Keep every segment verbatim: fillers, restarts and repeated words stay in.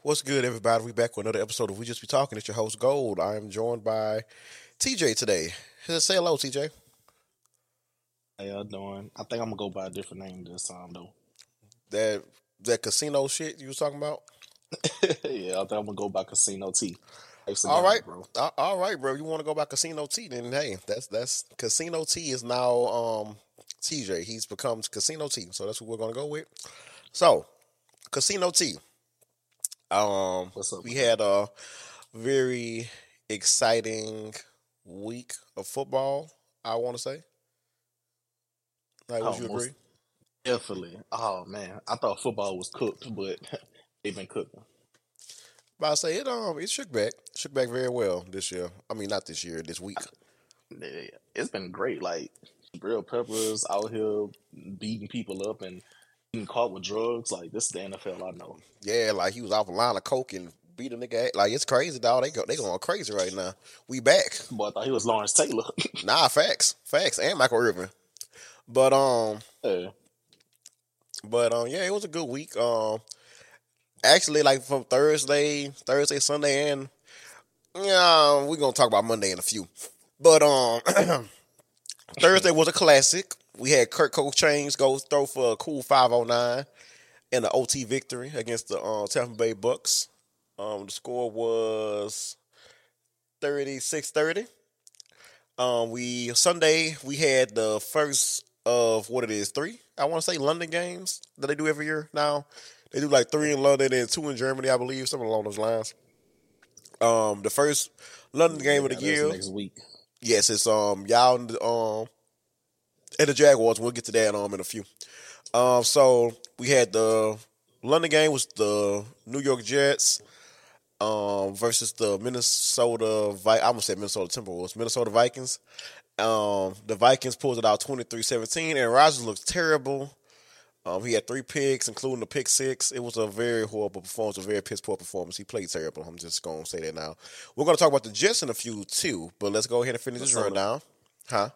What's good, everybody? We back with another episode of We Just Be Talking. It's your host, Gold. I am joined by T J today. Say hello, T J. How y'all doing? I think I'm gonna go by a different name this time though. That that casino shit you was talking about? Yeah, I think I'm gonna go by Casino T. Thanks to All God, right. bro. A- All right, bro. You want to go by Casino T, then hey, that's that's Casino T is now um T J. He's become Casino T. So that's what we're gonna go with. So, Casino T. Um What's up, we man? had a very exciting week of football, I want to say. Like, would Oh, you agree? most definitely. Oh man, I thought football was cooked, but they've been cooking. But I say it um it shook back. Shook back very well this year. I mean not this year, this week. They- It's been great. Like real peppers out here beating people up and getting caught with drugs. Like this is the N F L I know. Yeah, like he was off a line of coke and beat a nigga. Like it's crazy, dog. They go they going crazy right now. We back. Boy, I thought he was Lawrence Taylor. Nah, facts. Facts. And Michael Irvin. But um Yeah. but um yeah, it was a good week. Um actually like from Thursday, Thursday, Sunday and yeah, we're gonna talk about Monday in a few. But um Thursday was a classic. We had Kurt Cochains go throw for a cool five oh nine in the O T victory against the uh, Tampa Bay Bucks. Um, the score was thirty-six thirty. Um, we Sunday we had the first of what it is three. I want to say London games that they do every year now. They do like three in London and two in Germany, I believe, something along those lines. Um, the first London game of the Yeah, that's year. next week. Yes, it's um y'all and the, um and the Jaguars. We'll get to that um in a few. Um, so we had the London game was the New York Jets um versus the Minnesota Vi- I almost said Minnesota Timberwolves, Minnesota Vikings. Um, the Vikings pulled it out twenty-three seventeen, and Rodgers looked terrible. Um, he had three picks, including the pick six. It was a very horrible performance, a very piss poor performance. He played terrible. I'm just gonna say that now. We're gonna talk about the Jets in a few too, but let's go ahead and finish this Minnesota. rundown. Huh?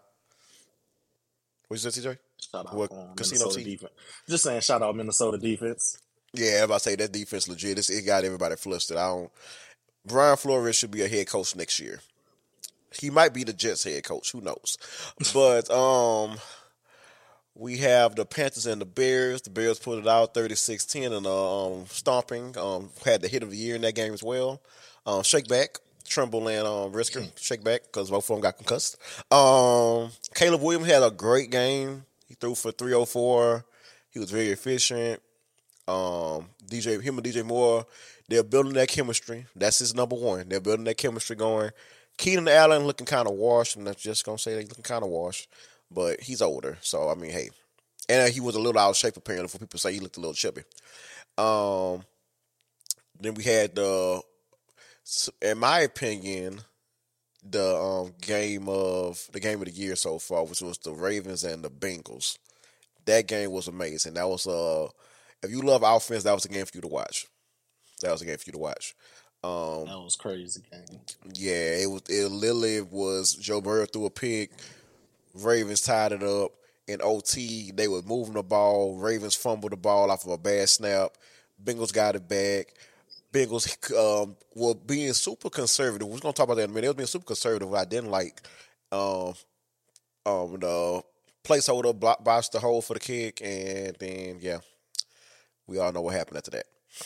What you said, T J? Shout out What um, Casino Minnesota T? defense. Just saying, shout out Minnesota defense. Yeah, if I say that defense legit, it's, it got everybody flustered. I don't. Brian Flores should be a head coach next year. He might be the Jets head coach. Who knows? But um, we have the Panthers and the Bears. The Bears put it out thirty-six ten in a um, stomping. Um, had the hit of the year in that game as well. Um, shake back. Trimble and um, Risker shake back because both of them got concussed. Um, Caleb Williams had a great game. He threw for three oh four. He was very efficient. Um, D J, him and D J Moore, they're building that chemistry. That's his number one. They're building that chemistry going. Keenan Allen looking kind of washed. I'm not just gonna say they looking kind of washed, but he's older, so I mean, hey, and he was a little out of shape apparently. For people to say he looked a little chubby. Um, then we had the, in my opinion, the um game of the game of the year so far, which was the Ravens and the Bengals. That game was amazing. That was uh, if you love offense, that was a game for you to watch. That was a game for you to watch. Um, That was crazy game. yeah, it was. It literally was Joe Burrow threw a pick. Ravens tied it up in O T. They were moving the ball. Ravens fumbled the ball off of a bad snap. Bengals got it back. Bengals um, were being super conservative. We're gonna talk about that in a minute. They was being super conservative. I didn't like um, um, the placeholder block, botched the hole for the kick, and then yeah, we all know what happened after that.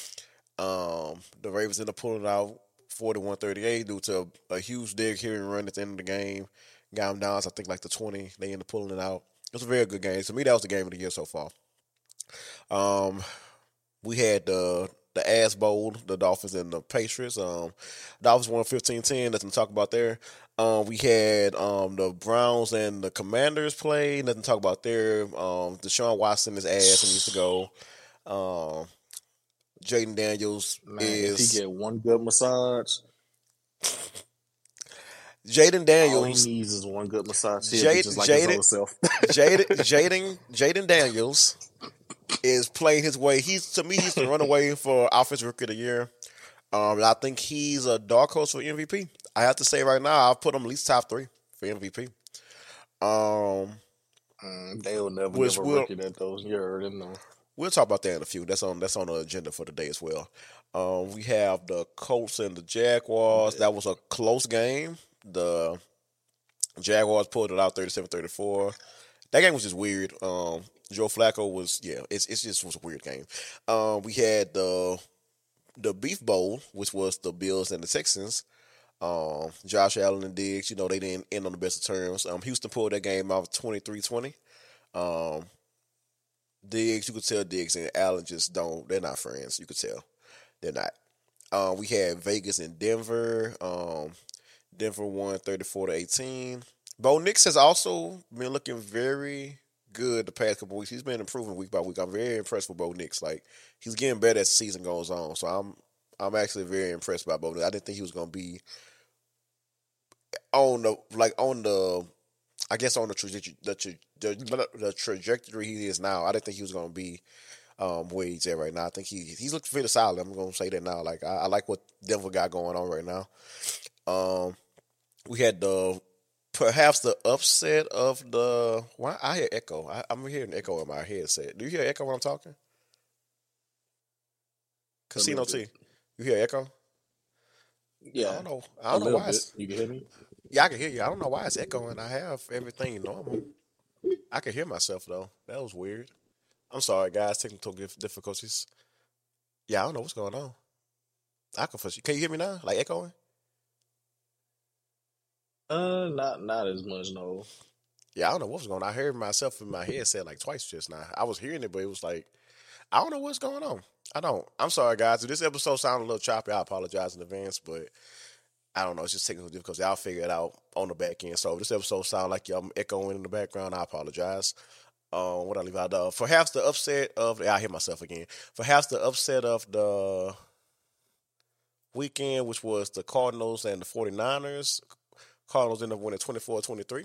Um, the Ravens ended up pulling it out forty-one thirty-eight due to a, a huge Derrick Henry run at the end of the game. Got them down, I think, like the twenty. They ended up pulling it out. It was a very good game. To me, that was the game of the year so far. Um, we had the the Ass Bowl, the Dolphins and the Patriots. Um, Dolphins won fifteen ten. Nothing to talk about there. Um, we had um, the Browns and the Commanders play. Nothing to talk about there. Um, Deshaun Watson is ass and needs to go. Um, Jaden Daniels Man, if he is get one good massage, Jaden all he Daniels. needs is one good massage. He'll be Jade, just like his Jaden, old self. Jaden, Jaden, Jaden Daniels is playing his way. He's to me, he's the runaway for offensive rookie of the year. Um, and I think he's a dark horse for M V P. I have to say right now, I'll put him at least top three for M V P. Um, Mm, they will never which give a will rookie that those. You already know. we'll talk about that in a few. That's on that's on the agenda for today as well. Um, we have the Colts and the Jaguars. Yeah. That was a close game. The Jaguars pulled it out thirty-seven thirty-four. That game was just weird. Um, Joe Flacco was yeah, it's it's just was a weird game. Um, we had the the Beef Bowl, which was the Bills and the Texans. Um, Josh Allen and Diggs, you know, they didn't end on the best of terms. Um, Houston pulled that game out twenty-three twenty. Um, Diggs, you could tell Diggs and Allen just don't, they're not friends. You could tell. They're not. Um, we had Vegas and Denver. Um, Denver won thirty-four to eighteen. Bo Nix has also been looking very good the past couple weeks. He's been improving week by week. I'm very impressed with Bo Nix. Like he's getting better as the season goes on. So I'm I'm actually very impressed by Bo Nix. I didn't think he was gonna be on the like on the I guess on the trajectory the, tra- the, the trajectory he is now. I didn't think he was gonna be um, where he's at right now. I think he he's looking pretty solid. I'm gonna say that now. Like I, I like what Denver got going on right now. Um, we had the perhaps the upset of the. Why I hear echo. I, I'm hearing echo in my headset. Do you hear echo when I'm talking? A little Casino T, bit. you hear echo? I Yeah, don't know. I a don't know little why. bit. It's, You can hear me? yeah, I can hear you. I don't know why it's echoing. I have everything normal. I can hear myself though. That was weird. I'm sorry, guys. Technical dif- difficulties. Yeah, I don't know what's going on. I can. Can you hear me now? Like echoing? Uh, not not as much. No. Yeah, I don't know what's going on. I heard myself in my headset like twice just now. I was hearing it, but it was like I don't know what's going on. I don't. I'm sorry, guys. If this episode sounded a little choppy, I apologize in advance, but I don't know. It's just technical difficulties. I'll figure it out on the back end. So if this episode sound like I'm echoing in the background, I apologize. Um, what I leave out? Uh, perhaps the upset of I hear myself again. Perhaps the upset of the weekend, which was the Cardinals and the 49ers. Cardinals ended up winning twenty-four twenty-three.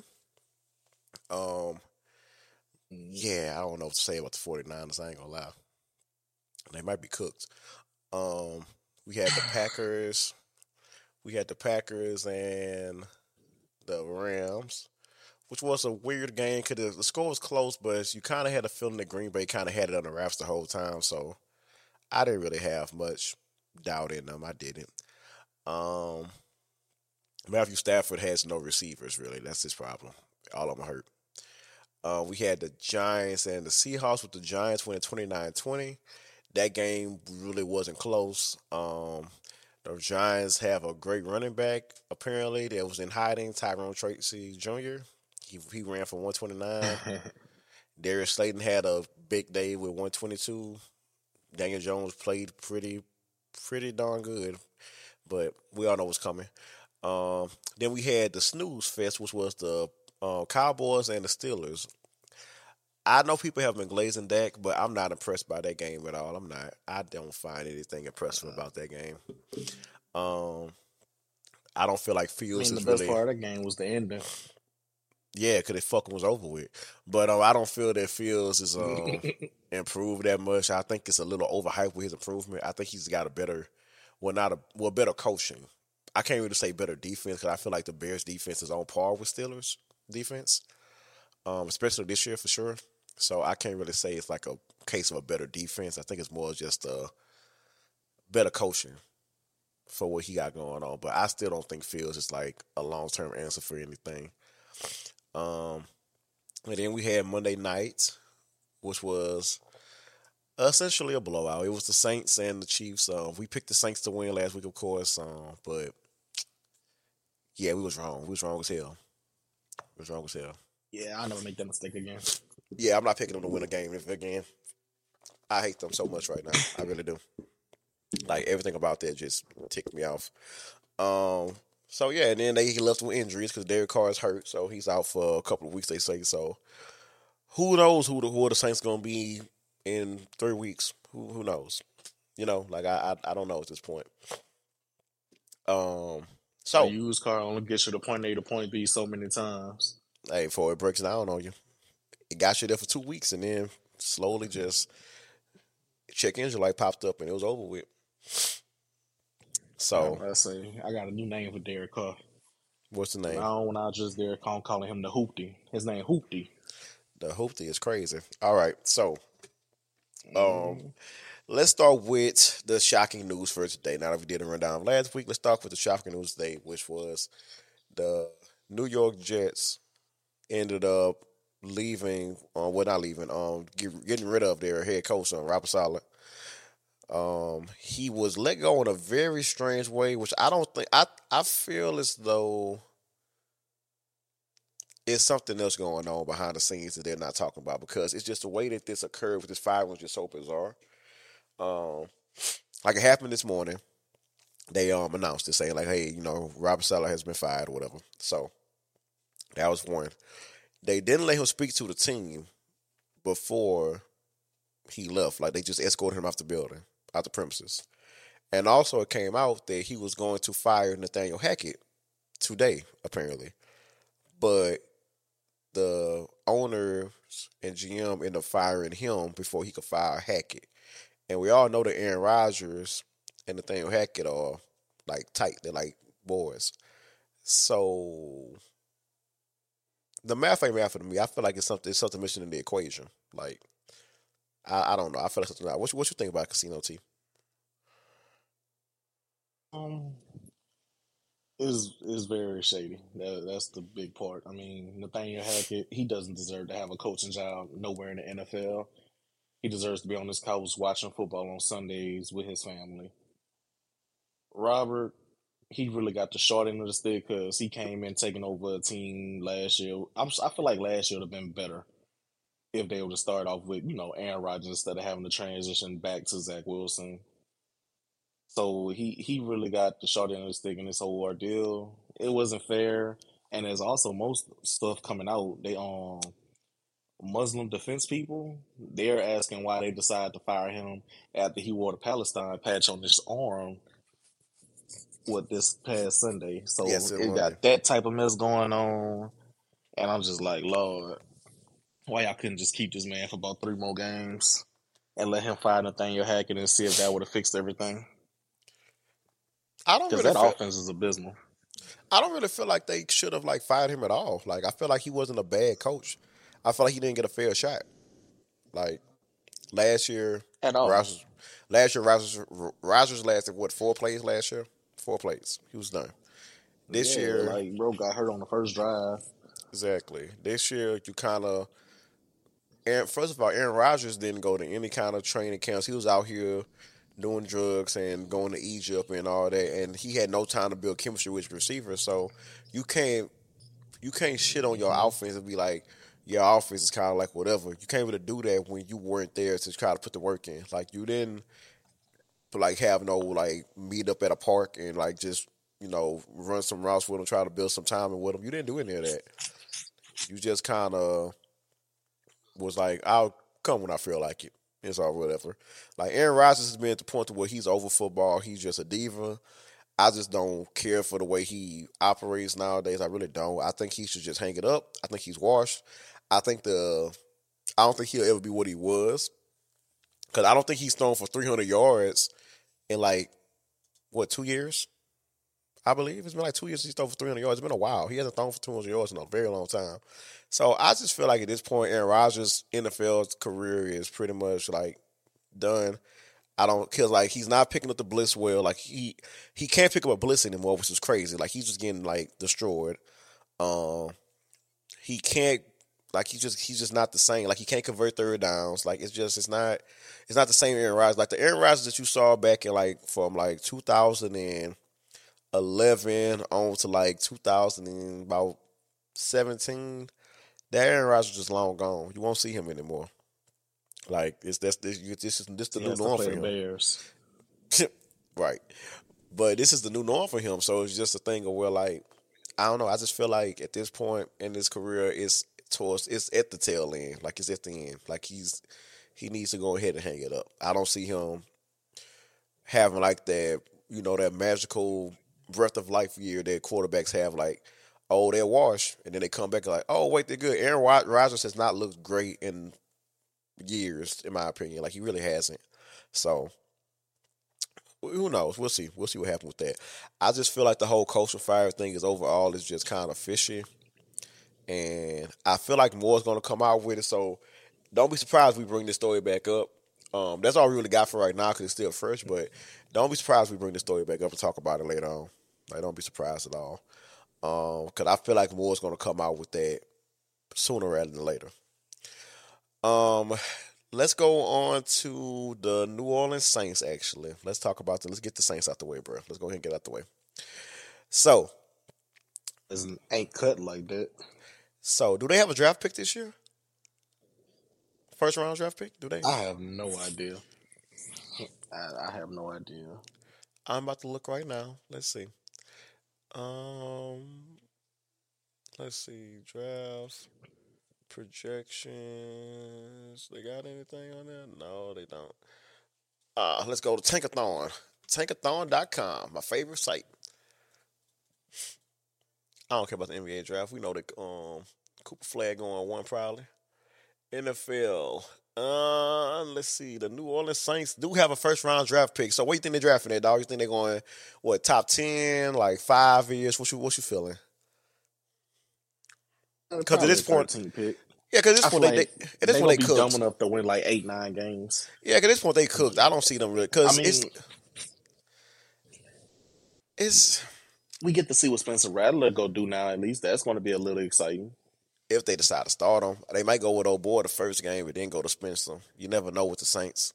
Um, yeah, I don't know what to say about the 49ers. I ain't gonna lie. They might be cooked. Um, we had the Packers. We had the Packers and the Rams, which was a weird game because the score was close, but you kind of had a feeling that Green Bay kind of had it on the wraps the whole time. So I didn't really have much doubt in them. I didn't. Um, Matthew Stafford has no receivers, really. That's his problem. All of them hurt. Uh, we had the Giants and the Seahawks with the Giants winning twenty-nine twenty. That game really wasn't close. Um, the Giants have a great running back, apparently, that was in hiding, Tyrone Tracy Junior He, he ran for one twenty-nine. Darius Slayton had a big day with one twenty-two. Daniel Jones played pretty, pretty darn good, but we all know what's coming. Um, then we had the snooze fest, which was the uh, Cowboys and the Steelers. I know people have been glazing Dak, but I'm not impressed by that game at all. I'm not. I don't find anything impressive about that game. Um, I don't feel like I Fields mean, the is best really. part of that game was the ending. Yeah, because it fucking was over with. But um, I don't feel that Fields is um improved that much. I think it's a little overhyped with his improvement. I think he's got a better, well, not a well, better coaching. I can't really say better defense because I feel like the Bears' defense is on par with Steelers' defense, um, especially this year for sure. So I can't really say it's like a case of a better defense. I think it's more just a better coaching for what he got going on. But I still don't think Fields is like a long term answer for anything. Um, and then we had Monday night, which was essentially a blowout. It was the Saints and the Chiefs. Um, we picked the Saints to win last week, of course. Um, but yeah, we was wrong. We was wrong as hell. We was wrong as hell. Yeah, I'll never make that mistake again. Yeah, I'm not picking them to win a game if again. I hate them so much right now. I really do. Like everything about that just ticked me off. Um, so yeah, and then they he left with injuries because Derek Carr is hurt, so he's out for a couple of weeks. They say so. Who knows who the who the Saints gonna be in three weeks? Who who knows? You know, like I I, I don't know at this point. Um, A so used car only gets you to point A to point B so many times. hey, before it breaks down on you, it got you there for two weeks, and then slowly just check engine light popped up, and it was over with. So I, I say I got a new name for Derek Carr. what's the name? Now when I just Derek Carr, I'm calling him the Hoopty. His name Hoopty. The hoopty is crazy. All right, so Um, Mm, let's start with the shocking news for today. Now that we did a rundown last week, let's start with the shocking news today, which was the New York Jets ended up leaving, uh, well, not leaving, um, get, getting rid of their head coach, um, Robert Saleh. Um, he was let go in a very strange way, which I don't think I I feel as though it's something else going on behind the scenes that they're not talking about because it's just the way that this occurred with this fire was just so bizarre. Um, like it happened this morning. They um announced it saying like, hey, you know, Robert Saleh has been fired or whatever. So that was one. They didn't let him speak to the team before he left. Like they just escorted him off the building, out the premises. And also it came out that he was going to fire Nathaniel Hackett today, apparently. But the owners and G M ended up firing him before he could fire Hackett. And we all know that Aaron Rodgers and Nathaniel Hackett are like tight. They're like boys. So the math ain't math to me. I feel like it's something it's something missing in the equation. Like I, I don't know. I feel like something. What you, what you think about Casino T? um, is is very shady. That, that's the big part. I mean, Nathaniel Hackett, he doesn't deserve to have a coaching job nowhere in the N F L. He deserves to be on his couch watching football on Sundays with his family. Robert, he really got the short end of the stick because he came in taking over a team last year. I'm, I feel like last year would have been better if they would have started off with, you know, Aaron Rodgers instead of having to transition back to Zach Wilson. So he, he really got the short end of the stick in this whole ordeal. It wasn't fair. And there's also most stuff coming out. They um Muslim defense people, they're asking why they decided to fire him after he wore the Palestine patch on his arm with this past Sunday. Yes, So it it Monday. got that type of mess going on. And I'm just like, Lord, why y'all couldn't just keep this man for about three more games and let him fire Nathaniel Hackett and see if that would have fixed everything? I don't Because really that feel. offense is abysmal. I don't really feel like they should have like fired him at all. Like I feel like he wasn't a bad coach. I feel like he didn't get a fair shot. Like last year, At all. Rogers, last year Rogers, Rogers lasted what four plays last year? Four plays. He was done. This Yeah, year, like, bro got hurt on the first drive. exactly. This year, you kind of. And first of all, Aaron Rodgers didn't go to any kind of training camps. He was out here doing drugs and going to Egypt and all that, and he had no time to build chemistry with receivers. So you can't you can't shit on your Hmm. offense and be like your offense is kind of like whatever. You can't really do that when you weren't there to try to put the work in. Like you didn't like have no like meet up at a park and like just you know run some routes with them, try to build some time with them. You didn't do any of that. You just kind of was like, I'll come when I feel like it. It's all whatever. Like Aaron Rodgers has been at the point to where he's over football. He's just a diva. I just don't care for the way he operates nowadays. I really don't. I think he should just hang it up. I think he's washed. I think the I don't think he'll ever be what he was because I don't think he's thrown for three hundred yards in like what two years. I believe it's been like two years since he's thrown for three hundred yards. It's been a while. He hasn't thrown for two hundred yards in a very long time. So I just feel like at this point, Aaron Rodgers' N F L career is pretty much like done. I don't cause like he's not picking up the blitz well. Like he he can't pick up a blitz anymore, which is crazy. Like he's just getting like destroyed. Um, he can't like he just he's just not the same. Like he can't convert third downs. Like it's just it's not it's not the same Aaron Rodgers. Like the Aaron Rodgers that you saw back in like from like two thousand eleven on to like two thousand and about seventeen. That Aaron Rodgers is just long gone. You won't see him anymore. Like it's that's this this is this the He new has to norm play for the him. Bears. Right. But this is the new norm for him. So it's just a thing of where like I don't know. I just feel like at this point in his career, it's towards it's at the tail end. Like it's at the end. Like he's he needs to go ahead and hang it up. I don't see him having like that, you know, that magical breath of life year that quarterbacks have. Like, oh, they're washed, and then they come back and like, oh, wait, they're good. Aaron Rodgers has not looked great in years, in my opinion. Like he really hasn't. So who knows? We'll see. We'll see what happens with that. I just feel like the whole coastal fire thing is overall is just kind of fishy, and I feel like more is going to come out with it. So don't be surprised if we bring this story back up. Um, that's all we really got for right now because it's still fresh. But don't be surprised if we bring the story back up and talk about it later on. Like, don't be surprised at all. Um, because I feel like more is going to come out with that sooner rather than later. Um, let's go on to the New Orleans Saints. Actually, let's talk about the. Let's get the Saints out the way, bro. Let's go ahead and get out the way. So, It ain't cut like that. so do they have a draft pick this year? First round draft pick? Do they? I have no idea. I, I have no idea. I'm about to look right now. Let's see. Um, let's see. Drafts, projections. They got anything on there? No, they don't. Uh, let's go to Tankathon. Tankathon dot com, my favorite site. I don't care about the N B A draft. We know that um, Cooper Flag going one probably. N F L. Uh, let's see. The New Orleans Saints do have a first round draft pick. So what do you think they're drafting there, dog? You think they're going what top ten, like five years? What you what you feeling? Because at this point, pick. yeah, because at this point they, like they at this they point they be cooked. dumb enough to win like eight nine games. Yeah, because at this point they cooked. I don't see them really. Because I mean, it's it's we get to see what Spencer Rattler go do now. At least that's going to be a little exciting. If they decide to start him, they might go with old boy the first game, but then go to Spencer. You never know with the Saints.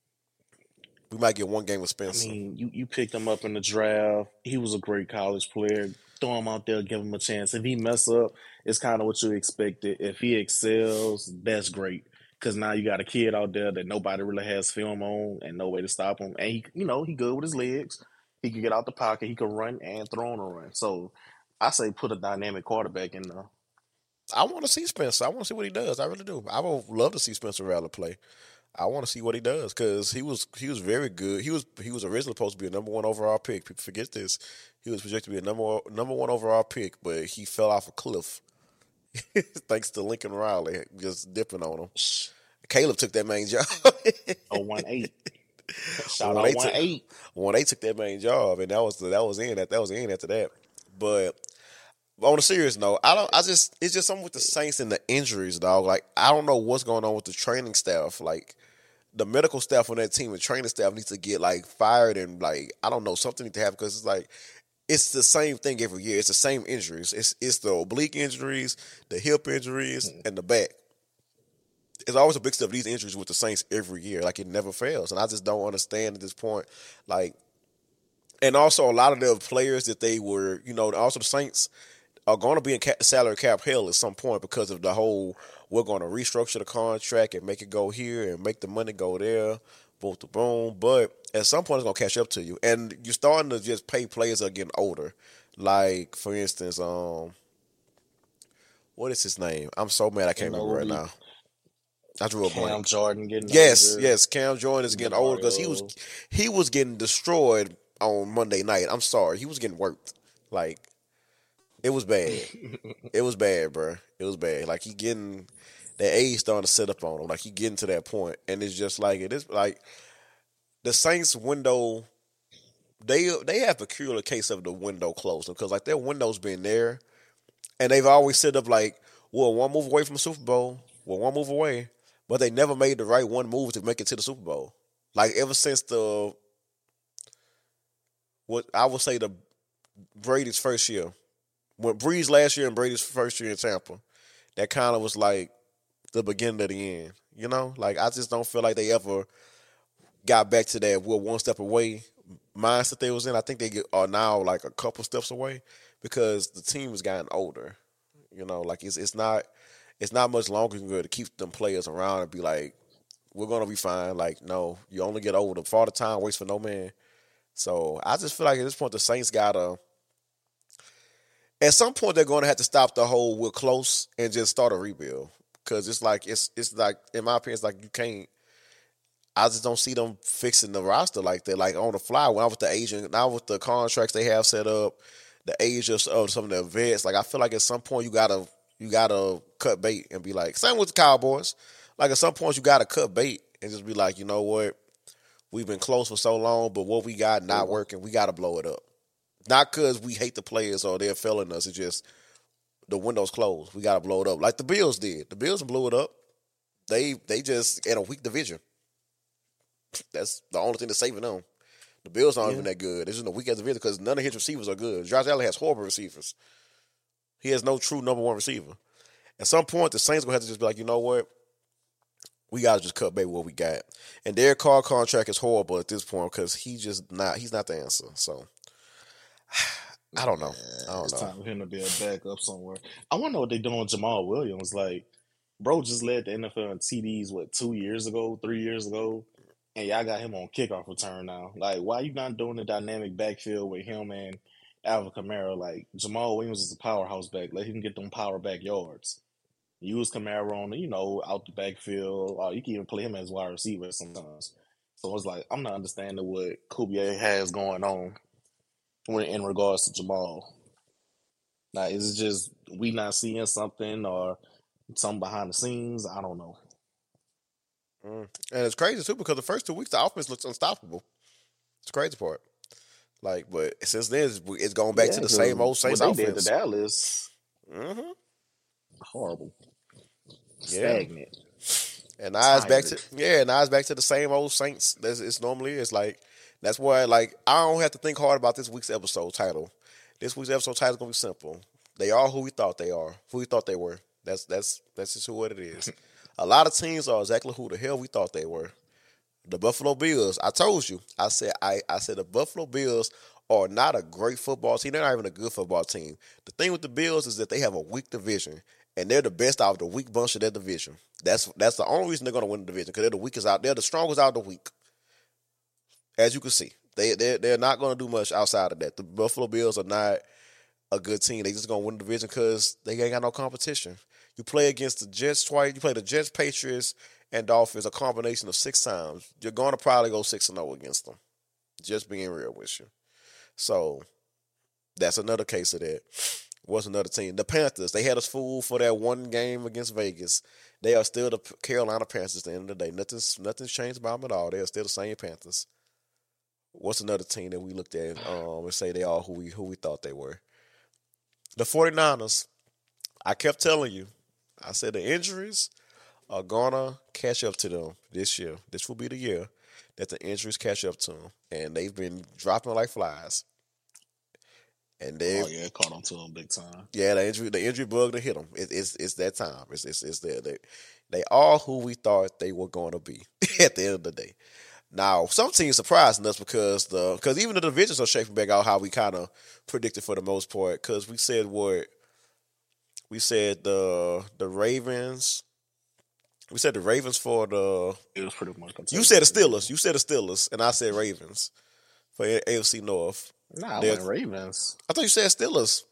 We might get one game with Spencer. I mean, you, you picked him up in the draft. He was a great college player. Throw him out there, give him a chance. If he mess up, it's kind of what you expected. If he excels, that's great. Because now you got a kid out there that nobody really has film on and no way to stop him. And, he, you know, he good with his legs. He can get out the pocket. He can run and throw on a run. So I say put a dynamic quarterback in there. I want to see Spencer. I want to see what he does. I really do. I would love to see Spencer Rattler play. I want to see what he does because he was he was very good. He was he was originally supposed to be a number one overall pick. People forget this. He was projected to be a number number one overall pick, but he fell off a cliff thanks to Lincoln Riley just dipping on him. Caleb took that main job. Oh, one eight. Shout out one eight. One eight took that main job, and that was that was in that that was in after that. But on a serious note, I don't. I just it's just something with the Saints and the injuries, dog. Like I don't know what's going on with the training staff. Like the medical staff on that team and training staff needs to get like fired and like I don't know something needs to happen because it's like it's the same thing every year. It's the same injuries. It's it's the oblique injuries, the hip injuries, and the back. It's always a big stuff. These injuries with the Saints every year, like it never fails, and I just don't understand at this point. Like, and also a lot of the players that they were, you know, also the Saints are going to be in cap, salary cap hell at some point because of the whole we're going to restructure the contract and make it go here and make the money go there, boom to boom. But at some point, it's going to catch up to you. And you're starting to just pay players that are getting older. Like, for instance, um, what is his name? I'm so mad I can't remember right now. I drew a Cam blank. Jordan getting yes, older. yes. Cam Jordan is getting older because he was he was getting destroyed on Monday night. I'm sorry, he was getting worked. Like it was bad. It was bad, bro. It was bad. Like he getting that age starting to set up on him. Like he getting to that point, and it's just like it is. Like the Saints window, they they have a peculiar case of the window closing because like their window's been there, and they've always set up like, well, one move away from the Super Bowl, well, one move away. But they never made the right one move to make it to the Super Bowl. Like ever since the what I would say the Brady's first year, when Breeze last year and Brady's first year in Tampa, that kind of was like the beginning of the end. You know, like I just don't feel like they ever got back to that we're one step away mindset they was in. I think they get, are now like a couple steps away because the team has gotten older. You know, like it's it's not. It's not much longer to keep them players around and be like, we're going to be fine. Like, no, you only get older. Father time waits for no man. So I just feel like at this point, the Saints got to, at some point, they're going to have to stop the whole we're close and just start a rebuild. Because it's like, it's it's like, in my opinion, it's like you can't, I just don't see them fixing the roster like that, like on the fly. Now with the agent, now with the contracts they have set up, the age of, of some of the vets, like I feel like at some point you got to, You gotta cut bait and be like, same with the Cowboys. Like at some point you gotta cut bait and just be like, you know what? We've been close for so long, but what we got not working, we gotta blow it up. Not because we hate the players or they're failing us. It's just the window's closed. We gotta blow it up. Like the Bills did. The Bills blew it up. They they just in a weak division. That's the only thing that's saving them. The Bills aren't Yeah. even that good. It's just a weak as division because none of his receivers are good. Josh Allen has horrible receivers. He has no true number one receiver. At some point, the Saints gonna have to just be like, you know what? We gotta just cut back what we got. And Derek Carr contract is horrible at this point because he just not he's not the answer. So I don't know. I don't It's know. time for him to be a backup somewhere. I wonder what they're doing with Jamal Williams. Like, bro just led the N F L in T Ds, what, two years ago, three years ago? And y'all got him on kickoff return now. Like, why you not doing the dynamic backfield with him and Alvin Kamara? Like, Jamal Williams is a powerhouse back. Let him get them power back yards. Use Kamara on, you know, out the backfield. Or you can even play him as wide receiver sometimes. So it's like, I'm not understanding what Kubiak has going on when in regards to Jamal. Like, is it just we not seeing something or something behind the scenes? I don't know. Mm. And it's crazy too because the first two weeks the offense looks unstoppable. It's the crazy part. Like, but since then it's, it's going back Yeah, to the 'cause same old Saints what they did to offense. Dallas, Mm-hmm. horrible, Yeah. stagnant. And now it's back to Tired. yeah. Now it's back to the same old Saints. That's it's normally it's like that's why like I don't have to think hard about this week's episode title. This week's episode title is gonna be simple. They are who we thought they are. Who we thought they were. That's that's that's just what it is. A lot of teams are exactly who the hell we thought they were. The Buffalo Bills. I told you. I said I I said the Buffalo Bills are not a great football team. They're not even a good football team. The thing with the Bills is that they have a weak division, and they're the best out of the weak bunch of their division. That's that's the only reason they're going to win the division because they're the weakest out. They're the strongest out of the weak. As you can see, they they they're not going to do much outside of that. The Buffalo Bills are not a good team. They just going to win the division because they ain't got no competition. You play against the Jets twice. You play the Jets, Patriots, and Dolphins, a combination of six times. You're going to probably go six and zero against them. Just being real with you. So that's another case of that. What's another team? The Panthers. They had us fooled for that one game against Vegas. They are still the Carolina Panthers at the end of the day. Nothing's nothing's changed about them at all. They are still the same Panthers. What's another team that we looked at um, and say they are who we who we thought they were? The 49ers. I kept telling you. I said the injuries are gonna catch up to them this year. This will be the year that the injuries catch up to them, and they've been dropping like flies. And they, Oh yeah, it caught on to them big time. yeah, the injury, the injury bug to hit them. It, it's it's that time. It's it's it's there. They, they are who we thought they were going to be at the end of the day. Now, some teams surprising us because the because even the divisions are shaping back out how we kind of predicted for the most part. Because we said what we said the the Ravens. We said the Ravens for the. It was pretty much. You said the Steelers. You said the Steelers, and I said Ravens for A F C North. Nah, I There's- went Ravens. I thought you said Steelers.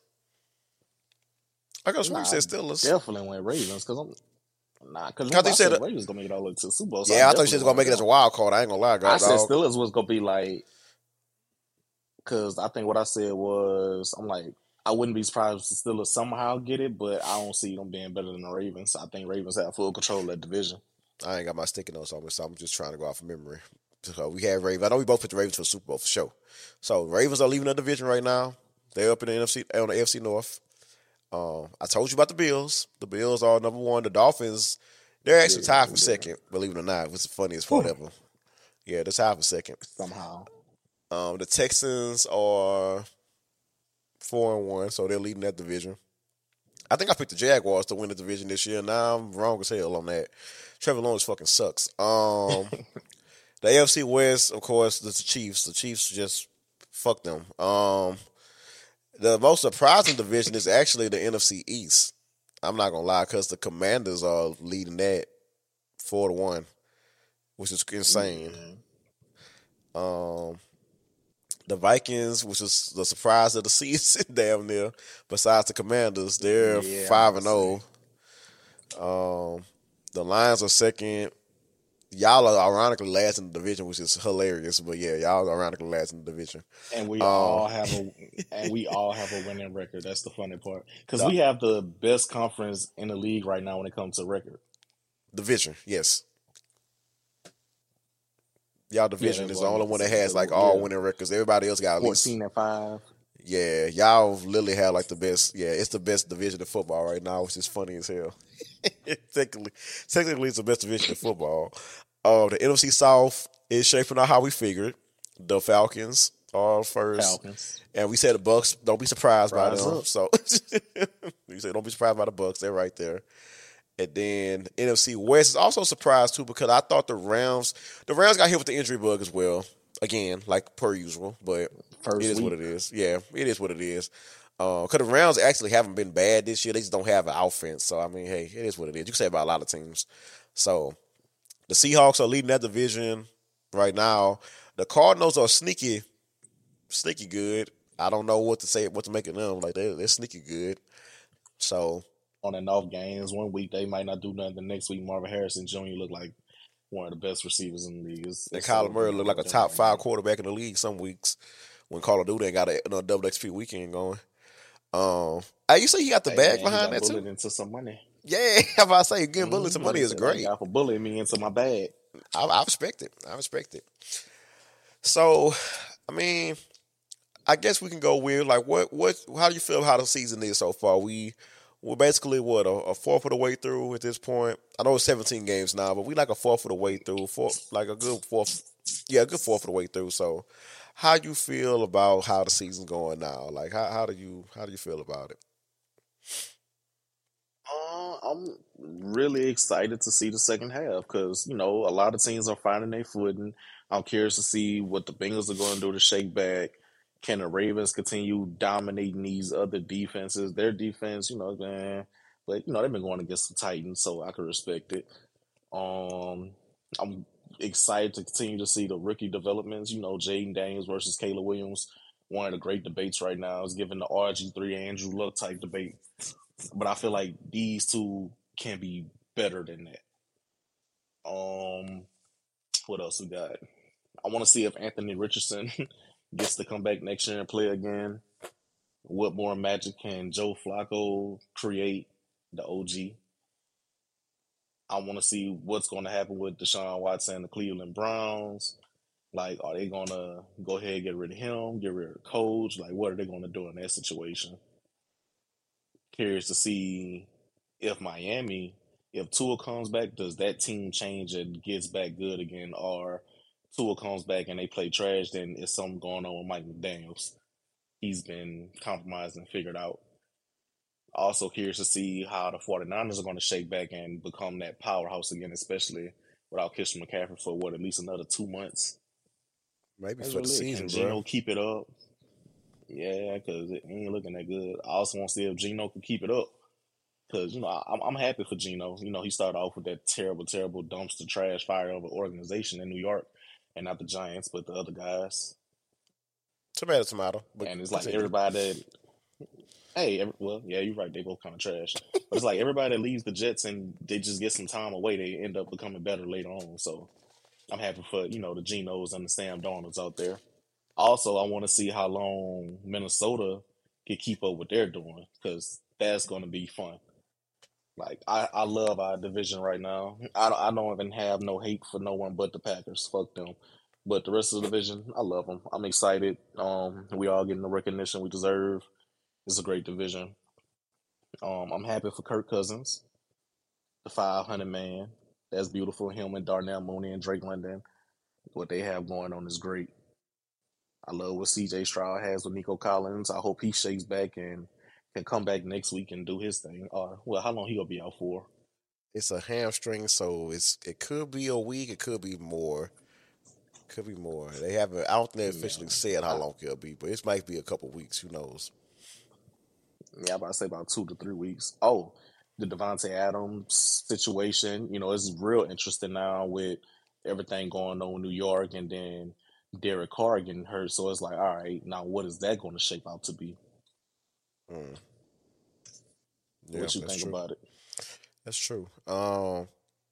I got Nah, you said Steelers. Definitely went Ravens because I'm nah. Because I thought you I said said it- Ravens gonna make it all the way to the Super Bowl. So Yeah, I thought you definitely said was gonna make it as a went wild card. I ain't gonna lie, them. I God, said dog. Steelers was gonna be like, because I think what I said was, I'm like, I wouldn't be surprised if the Steelers somehow get it, but I don't see them being better than the Ravens. I think Ravens have full control of that division. I ain't got my sticky notes on me, so I'm just trying to go off of memory. So we had Ravens. I know we both put the Ravens for the Super Bowl for sure. So Ravens are leaving the division right now. They're up in the N F C on the A F C North. Um, I told you about the Bills. The Bills are number one. The Dolphins, they're actually Yeah, tied for yeah. second. Believe it or not, it's the funniest part ever. Yeah, they're tied for second. Somehow. Um, the Texans are four and one, so they're leading that division. I think I picked the Jaguars to win the division this year. Now I'm wrong as hell on that. Trevor Lawrence fucking sucks. Um, the A F C West, of course, the Chiefs. The Chiefs just fuck them. Um, the most surprising division is actually the N F C East. I'm not gonna lie, because the Commanders are leading that four to one, which is insane. Um, the Vikings, which is the surprise of the season, damn near. Besides the Commanders, they're Yeah, five and zero. Um, the Lions are second. Y'all are ironically last in the division, which is hilarious. But yeah, y'all are ironically last in the division. And we Um, all have a and we all have a winning record. That's the funny part. Because No. we have the best conference in the league right now when it comes to record. Division, yes. Y'all division that's is the what I only meant one to that say. has like all Yeah. winning records. Everybody else got at least. Fourteen and five. Yeah, y'all literally have like the best. Yeah, it's the best division of football right now, which is funny as hell. technically, technically, it's the best division of football. Uh, the N F C South, It's shaping out how we figured. The Falcons are first, Falcons. and we said the Bucks. Don't be surprised by Rise them. up. So we said don't be surprised by the Bucks. They're right there. And then N F C West is also surprised too because I thought the Rams, the Rams got hit with the injury bug as well. Again, like per usual, but First it is week. what it is. Yeah, it is what it is. Because uh, the Rams actually haven't been bad this year. They just don't have an offense. So, I mean, hey, it is what it is. You can say about a lot of teams. So, the Seahawks are leading that division right now. The Cardinals are sneaky, sneaky good. I don't know what to say, what to make of them. Like, they're, they're sneaky good. So, On and off games, one week they might not do nothing. The next week, Marvin Harrison Junior looked like one of the best receivers in the league. It's, and it's Kyler Murray looked like a top right five now. quarterback in the league some weeks when Call of Duty ain't got a, a double X P weekend going. Um, hey, you say he got the Hey, bag man, behind he that got too? bullied into some money. Yeah, if I say getting bullied some Mm-hmm. money is That great. guy for bullying me into my bag. I, I respect it. I respect it. So, I mean, I guess we can go with like what what how do you feel how the season is so far? We we're basically what a, a fourth of the way through at this point. I know it's seventeen games now, but we like a fourth of the way through. Four, like a good fourth, yeah, a good fourth of the way through. So, how you feel about how the season's going now? Like how how do you how do you feel about it? Uh, I'm really excited to see the second half because, you know, a lot of teams are finding their footing. I'm curious to see what the Bengals are going to do to shake back. Can the Ravens continue dominating these other defenses? Their defense, you know, man, but, you know, they've been going against the Titans, so I can respect it. Um, I'm excited to continue to see the rookie developments. You know, Jaden Daniels versus Caleb Williams. One of the great debates right now is given the R G three Andrew Luck type debate. But I feel like these two can be better than that. Um, what else we got? I want to see if Anthony Richardson gets to come back next year and play again. What more magic can Joe Flacco create? The O G. I want to see what's going to happen with Deshaun Watson and the Cleveland Browns. Like, are they going to go ahead and get rid of him, get rid of the coach? Like, what are they going to do in that situation? Curious to see if Miami, if Tua comes back, does that team change and gets back good again? Or Tua comes back and they play trash, then is something going on with Mike McDaniels? He's been compromised and figured out. Also curious to see how the 49ers are going to shake back and become that powerhouse again, especially without Christian McCaffrey for what, at least another two months. Maybe That's for the really it. season, Can Geno bro. keep it up? Yeah, because it ain't looking that good. I also want to see if Geno can keep it up. Because, you know, I'm, I'm happy for Geno. You know, he started off with that terrible, terrible dumpster trash fire of an organization in New York. And not the Giants, but the other guys. Tomato, tomato. But And it's like continue. everybody that, hey, every, well, yeah, you're right. They both kind of trash. But it's like everybody that leaves the Jets and they just get some time away, they end up becoming better later on. So I'm happy for, you know, the Genos and the Sam Darnolds out there. Also, I want to see how long Minnesota can keep up what they're doing because that's going to be fun. Like, I, I love our division right now. I, I don't even have no hate for no one but the Packers. Fuck them. But the rest of the division, I love them. I'm excited. Um, we all getting the recognition we deserve. It's a great division. Um, I'm happy for Kirk Cousins, the five hundred man. That's beautiful. Him and Darnell Mooney and Drake London. What they have going on is great. I love what C J Stroud has with Nico Collins. I hope he shakes back and can come back next week and do his thing. Or, well, how long he gonna be out for? It's a hamstring, so it's it could be a week, it could be more. Could be more. They haven't. I don't think they officially Yeah. said how I, long it'll be, but it might be a couple weeks. Who knows? yeah, I'm about to say about two to three weeks. Oh, the Devontae Adams situation. You know, it's real interesting now with everything going on in New York, and then Derek Carr getting hurt. So it's like, all right, now what is that going to shape out to be? Mm. Yeah, What you that's think true. about it? That's true. Um,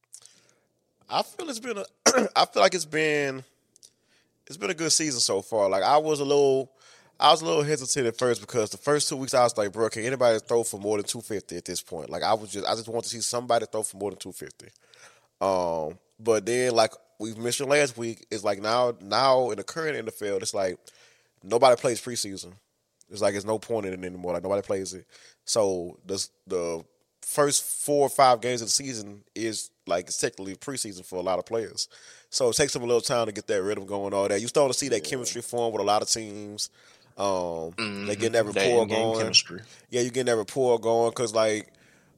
I feel it's been a. I feel like it's been. It's been a good season so far. Like I was a little. I was a little hesitant at first because the first two weeks I was like, bro, can anybody throw for more than two fifty at this point? Like I was just, I just want to see somebody throw for more than two fifty. Um, but then like we mentioned last week, it's like now, now in the current N F L, it's like nobody plays preseason. It's like there's no point in it anymore. Like nobody plays it. So the the first four or five games of the season is like it's technically preseason for a lot of players. So it takes them a little time to get that rhythm going. All that you starting to see that Yeah. chemistry form with a lot of teams. Um, Mm-hmm. they getting that That rapport in-game going. chemistry. Yeah, you getting that rapport going because like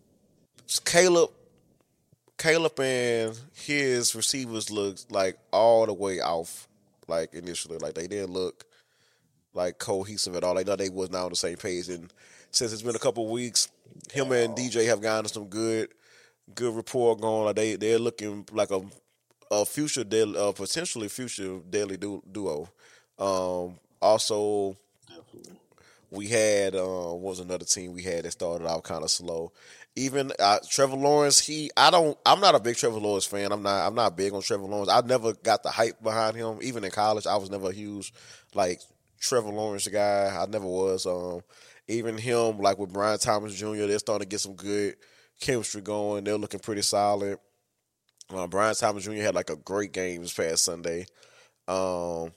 Caleb, Caleb and his receivers looked like all the way off. Like initially, like they didn't look like cohesive at all. They know they was not on the same page. And since it's been a couple of weeks, him and D J have gotten some good, good rapport going. Like they they're looking like a a future, daily, uh, potentially future daily du- duo. Um, also, Definitely. we had uh, what was another team we had that started out kind of slow. Even uh, Trevor Lawrence, he I don't I'm not a big Trevor Lawrence fan. I'm not I'm not big on Trevor Lawrence. I never got the hype behind him. Even in college, I was never a huge like Trevor Lawrence guy. I never was. Um, even him like with Brian Thomas Junior, they're starting to get some good chemistry going. They're looking pretty solid. Uh, Brian Thomas Junior had like a great game this past Sunday. Um,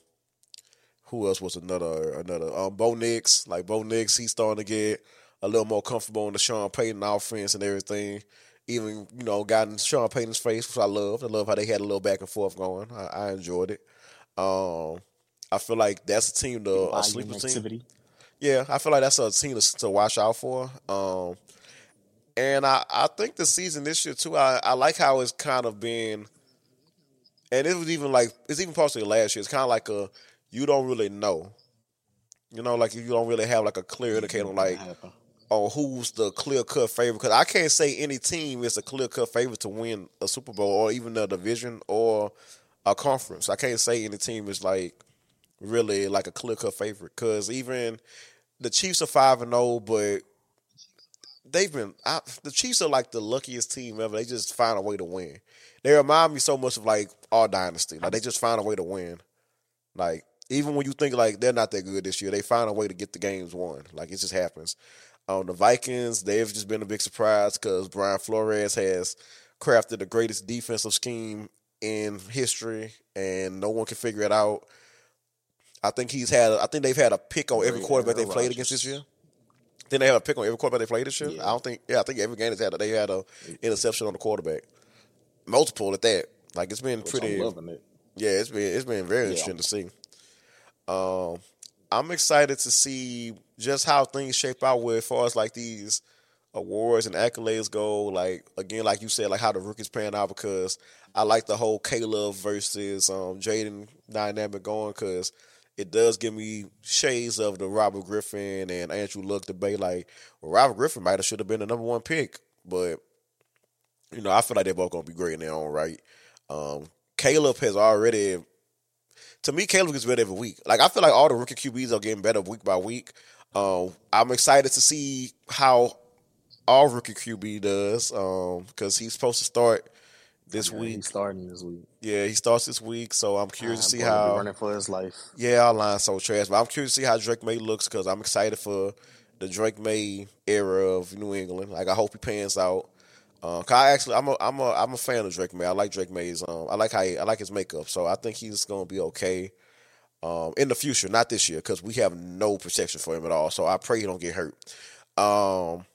who else was another another um Bo Nix, like Bo Nix, he's starting to get a little more comfortable in the Sean Payton offense and everything. Even, you know, got in Sean Payton's face, which I loved. I love how they had a little back and forth going. I, I enjoyed it. Um I feel like that's a team to a Volume sleeper team. activity. Yeah, I feel like that's a team to, to watch out for. Um and I, I think the season this year too, I, I like how it's kind of been, and it was even like it's even partially last year. It's kind of like a you don't really know. You know, like you don't really have like a clear indicator on like Happen. on who's the clear cut favorite. Because I can't say any team is a clear cut favorite to win a Super Bowl or even a division or a conference. I can't say any team is like really like a clear cut favorite. Because even the Chiefs are five and zero, but they've been I, the Chiefs are like the luckiest team ever. They just find a way to win. They remind me so much of like our dynasty. Like they just find a way to win. Like even when you think like they're not that good this year, they find a way to get the games won. Like it just happens. Um, the Vikings, they've just been a big surprise because Brian Flores has crafted the greatest defensive scheme in history, and no one can figure it out. I think he's had. I think they've had a pick on every Great quarterback they Aaron played Rodgers. against this year. Then they have a pick on every quarterback they played this year. Yeah. I don't think. Yeah, I think every game they had they had a interception on the quarterback, multiple at that. Like it's been Which pretty. I'm loving it. Yeah, it's been it's been very Yeah. interesting to see. Um, I'm excited to see just how things shape out with as far as like these awards and accolades go. Like again, like you said, like how the rookies pan out because I like the whole Caleb versus um, Jaden dynamic going because it does give me shades of the Robert Griffin and Andrew Luck debate. Like, well, Robert Griffin might have should have been the number one pick, but you know, I feel like they're both gonna be great in their own right. Um, Caleb has already, to me, Caleb gets better every week. Like I feel like all the rookie Q Bs are getting better week by week. Um, I'm excited to see how our rookie Q B does because um, he's supposed to start this Yeah, week. he's starting this week. Yeah, he starts this week, so I'm curious Uh, to see boy, he'll be how. running for his life. Yeah, our line's so trash, but I'm curious to see how Drake May looks because I'm excited for the Drake May era of New England. Like I hope he pans out. Uh, cause I actually, I'm a, I'm a, I'm a fan of Drake May. I like Drake May's, um, I like how he, I like his makeup. So I think he's gonna be okay, um, in the future, not this year, because we have no protection for him at all. So I pray he don't get hurt. Um,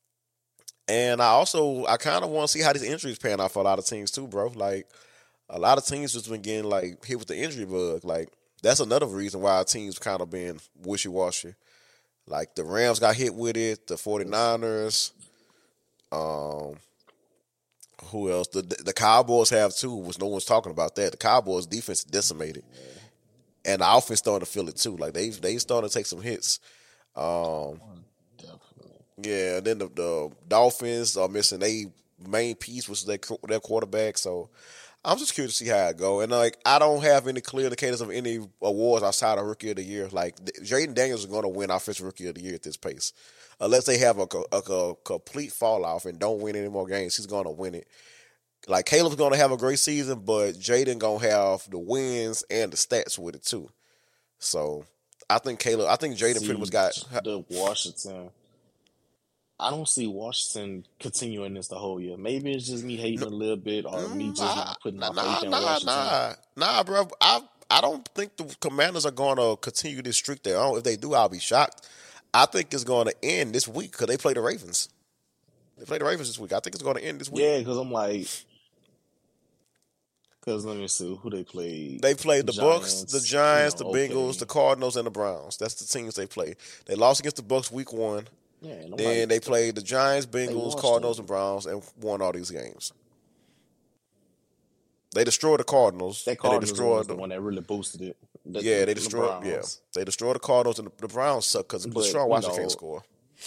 and I also, I kind of want to see how these injuries pan out for a lot of teams too, bro. Like a lot of teams just been getting like hit with the injury bug. Like that's another reason why our teams kind of been wishy washy. Like the Rams got hit with it, the 49ers. Um, who else? The the Cowboys have too, which no one's talking about that. The Cowboys defense is decimated, and the offense starting to feel it too. Like they they starting to take some hits. Um, Definitely. yeah, and then the, the Dolphins are missing a main piece, which is their their quarterback. So I'm just curious to see how it go. And like I don't have any clear indicators of any awards outside of Rookie of the Year. Like Jaden Daniels is going to win Offensive Rookie of the Year at this pace. Unless they have a, a, a complete fall off and don't win any more games, he's going to win it. Like Caleb's going to have a great season, but Jaden going to have the wins and the stats with it too. So I think Caleb, I think Jaden pretty much got the Washington. I don't see Washington continuing this the whole year. Maybe it's just me hating a little bit, or me just nah, not putting my nah, faith in nah, Washington. nah, nah, bro. I I don't think the Commanders are going to continue this streak they're on. If they do, I'll be shocked. I think it's going to end this week because they play the Ravens. They play the Ravens this week. I think it's going to end this week. Yeah, because I'm like, Because let me see who they played. They played the Bucks, the Giants. You Giants, know, the Bengals, the okay. Cardinals, and the Browns. That's the teams they played. They lost against the Bucks week one. Yeah, nobody. Then they played the Giants, They Bengals, washed Cardinals, them. and Browns, and won all these games. They destroyed the Cardinals, That and they Cardinals destroyed was the the one that really boosted it. The, yeah, they the destroyed yeah, Browns. they destroyed the Cardinals, and the, the Browns suck because But Deshaun you Watson can't know, score.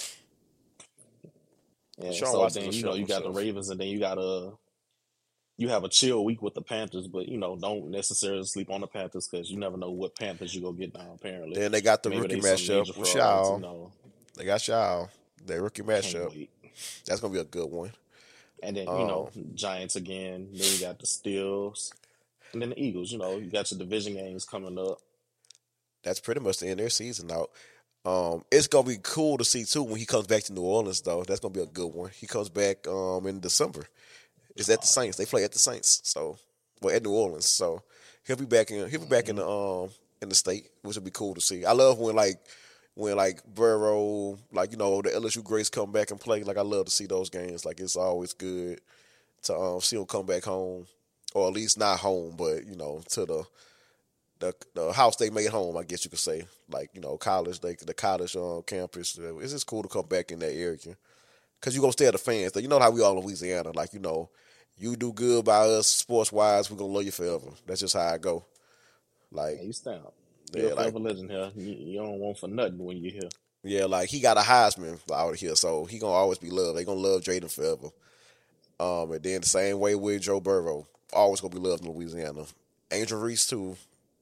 yeah. Deshaun So Watson's then a you know shell of you got the himself. Ravens, and then you got a you have a chill week with the Panthers. But you know, don't necessarily sleep on the Panthers because you never know what Panthers you gonna get now. Apparently, Then they got the maybe rookie they some matchup major with frauds. You Shaw. know, They got Shaw. Their rookie can't matchup. wait. That's gonna be a good one. And then you Um, know Giants again. Then you got the Steelers, and then the Eagles. You know, you got your division games coming up. that's pretty much the end of their season out. Um, it's gonna be cool to see too when he comes back to New Orleans though. That's gonna be a good one. He comes back um in December. It's at the Uh, Saints. They play at the Saints. So well at New Orleans. So he'll be back in he'll be back in mhm. the um in the state, which would be cool to see. I love when like when like Burrow, like you know, the L S U greats come back and play. Like I love to see those games. Like it's always good to um see them come back home. Or at least not home, but you know, to the the the house they made home, I guess you could say. Like you know, college, they the college um, campus. uh, It's just cool to come back in that area because you gonna stay at the fans. You know how we all in Louisiana. Like you know, you do good by us sports wise, we're gonna love you forever. That's just how I go. Like Yeah, you stamp. You're a yeah, like forever legend here. You, you don't want for nothing when you're here. yeah, like he got a Heisman out here, so he gonna always be loved. They gonna love Jaden forever. Um, and then the same way with Joe Burrow, always gonna be loved in Louisiana. Angel Reese too,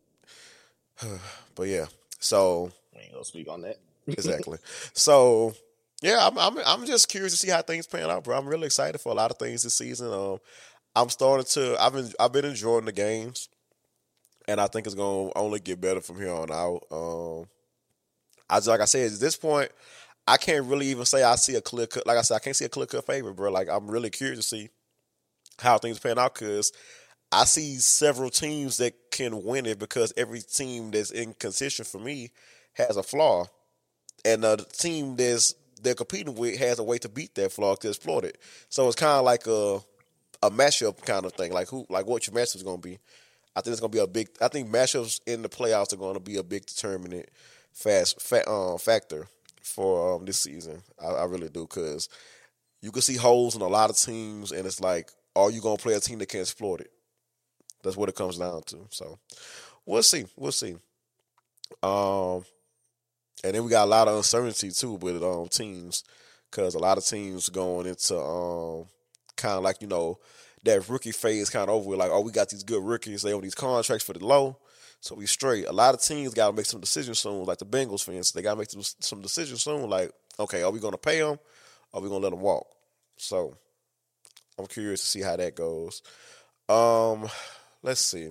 but yeah. So We ain't gonna speak on that. exactly. So yeah, I'm, I'm I'm just curious to see how things pan out, bro. I'm really excited for a lot of things this season. Um, I'm starting to I've been I've been enjoying the games, and I think it's gonna only get better from here on out. Um, I just, like I said, at this point, I can't really even say I see a clear cut. Like I said, I can't see a clear cut favorite, bro. Like I'm really curious to see how things pan out because I see several teams that can win it because every team that's in contention for me has a flaw, and uh, the team that's they're competing with has a way to beat that flaw to exploit it. So it's kind of like a a matchup kind of thing, like who like what your matchup is going to be. I think it's going to be a big. I think matchups in the playoffs are going to be a big determinant fast fa- uh, factor for um, this season. I, I really do because you can see holes in a lot of teams, and it's like, are you going to play a team that can exploit it? That's what it comes down to. So we'll see. We'll see. Um, and then we got a lot of uncertainty too with um teams because a lot of teams going into um kind of like you know that rookie phase kind of over with. Like, oh, we got these good rookies. They on these contracts for the low, so we straight. A lot of teams got to make some decisions soon. Like the Bengals, for instance, they got to make some, some decisions soon. Like, okay, are we going to pay them? Or are we going to let them walk? So I'm curious to see how that goes. Um, let's see.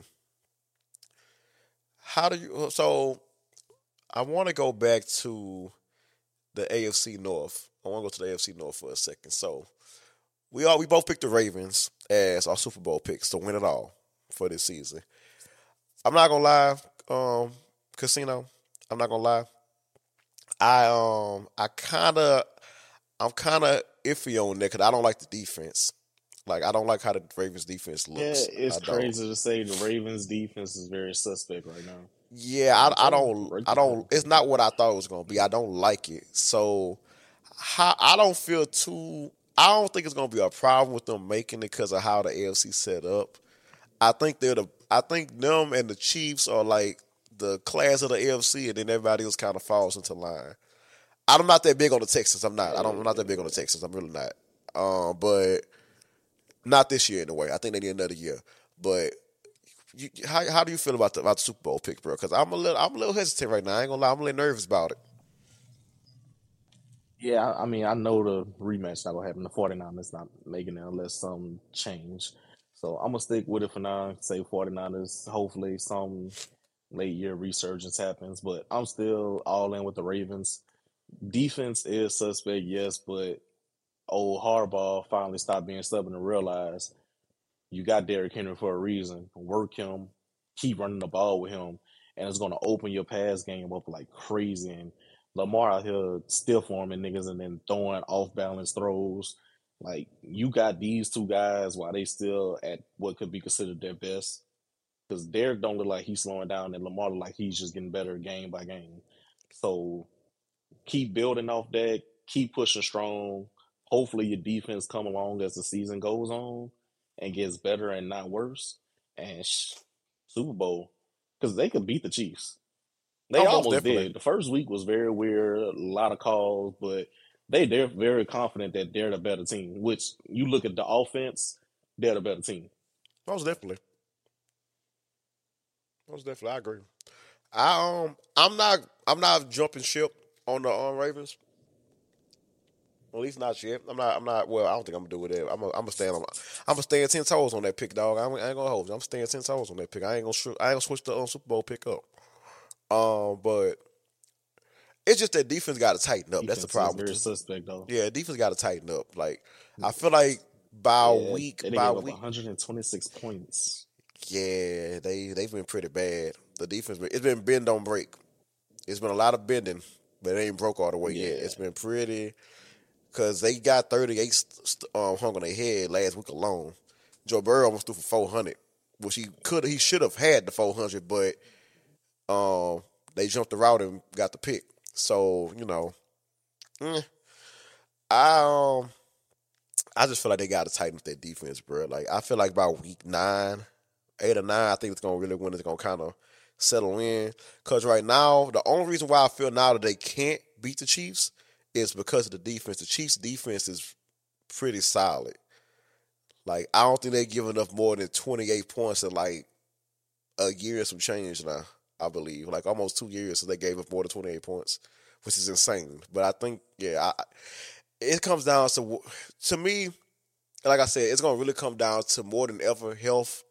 How do you? So I want to go back to the A F C North. I want to go to the A F C North for a second. So we all we both picked the Ravens as our Super Bowl picks to win it all for this season. I'm not gonna lie, um, Casino. I'm not gonna lie. I um I kind of I'm kind of iffy on that because I don't like the defense. Like I don't like how the Ravens defense Yeah, looks. it's I don't. crazy to say the Ravens defense is very suspect right now. Yeah, I, I Okay, don't. I rookie don't. quarterback. It's not what I thought it was gonna be. I don't like it. So how I don't feel too. I don't think it's gonna be a problem with them making it because of how the A F C set up. I think they're the. I think them and the Chiefs are like the class of the A F C, and then everybody else kind of falls into line. I'm not that big on the Texans. I'm not. I don't. I'm not that big on the Texans. I'm really not. Um, but not this year anyway. I think they need another year. But you, how how do you feel about the about the Super Bowl pick, bro? Because I'm a little I'm a little hesitant right now. I ain't gonna lie. I'm a little nervous about it. Yeah, I I mean, I know the rematch not gonna happen. The 49ers not making it unless some change. So I'm gonna stick with it for now. Say 49ers. Hopefully, some late year resurgence happens. But I'm still all in with the Ravens. Defense is suspect, yes, but old Harbaugh finally stopped being stubborn and realized you got Derrick Henry for a reason. Work him, keep running the ball with him, and it's going to open your pass game up like crazy. And Lamar out here stiff arming niggas and then throwing off balance throws. Like you got these two guys while they still at what could be considered their best. Because Derek don't look like he's slowing down, and Lamar look like he's just getting better game by game. So keep building off that, keep pushing strong. Hopefully your defense come along as the season goes on and gets better and not worse. And sh- Super Bowl, because they could beat the Chiefs. They Almost almost definitely. did. The first week was very weird, a lot of calls, but they they're very confident that they're the better team. Which you look at the offense, they're the better team. Most definitely. Most definitely. I agree. I um I'm not I'm not jumping ship on the um, Ravens. At least not yet. I'm not. I'm not. Well, I don't think I'm gonna do it. I'm. Gonna, I'm gonna stand on. I'm gonna stand ten toes on that pick, dog. I ain't, I ain't gonna hold you. I'm staying ten toes on that pick. I ain't gonna. Sh- I ain't gonna switch the um, Super Bowl pick up. Um, but it's just that defense got to tighten up. That's the Defense is problem. very With the, suspect though. yeah, defense got to tighten up. Like I feel like by Yeah, week they by gave up week, one hundred twenty-six points. yeah, they they've been pretty bad. The defense, it's been bend don't break. It's been a lot of bending, but it ain't broke all the way yet. Yeah, It's been pretty because they got thirty-eight st- st- um, hung on their head last week alone. Joe Burrow almost threw for four hundred, which he could he should have had the four hundred, but um, they jumped the route and got the pick. So you know, eh, I um, I just feel like they got to tighten up their defense, bro. Like I feel like by week nine, eight or nine, I think it's gonna really when it's gonna kind of settle in. Cause right now, the only reason why I feel now that they can't beat the Chiefs is because of the defense. The Chiefs' defense is pretty solid. Like I don't think they give enough more than twenty-eight points in like a year and some change now. I believe like almost two years since they gave up more than twenty-eight points, which is insane. But I think yeah, I, it comes down to to me. Like I said, it's gonna really come down to more than ever health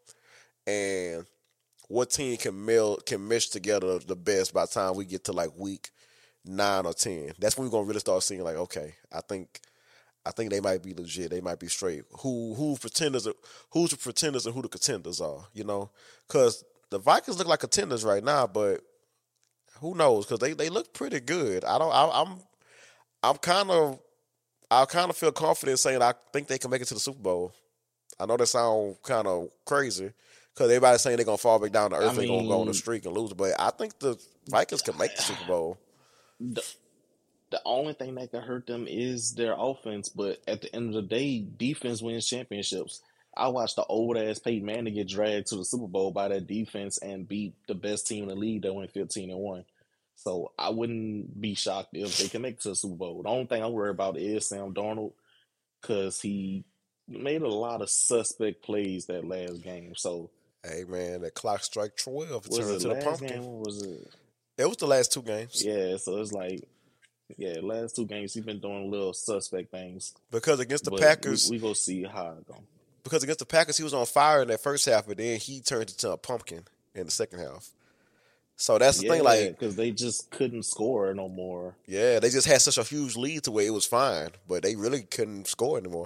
and what team can meld can mesh together the best by the time we get to like week nine or ten. That's when we're gonna really start seeing like, okay, I think I think they might be legit. They might be straight. Who who pretenders are, who's the pretenders and who the contenders are, you know? Cause the Vikings look like contenders right now, but who knows? Cause they, they look pretty good. I don't I, I'm I'm kind of I kind of feel confident saying I think they can make it to the Super Bowl. I know that sounds kind of crazy because everybody's saying they're gonna fall back down to I earth and they're gonna go on a mean, streak and lose, but I think the Vikings can make the Super Bowl. the, the only thing that can hurt them is their offense. But at the end of the day, defense wins championships. I watched the old ass Peyton Manning get dragged to the Super Bowl by that defense and beat the best team in the league that went fifteen and one. So I wouldn't be shocked if they can make it to the Super Bowl. The only thing I'm worried about is Sam Darnold because he made a lot of suspect plays that last game. So Hey man, the clock strike twelve. It was turned it to the last pumpkin. game or was it? It was the last two games Yeah, so it's like yeah, last two games he's been doing little suspect things, because against the but we Packers, we go see how it go. because against the Packers he was on fire in that first half, but then he turned into a pumpkin in the second half. So that's the thing. Yeah, Like, because they just couldn't score no more. yeah, they just had such a huge lead to where it was fine, but they really couldn't score anymore.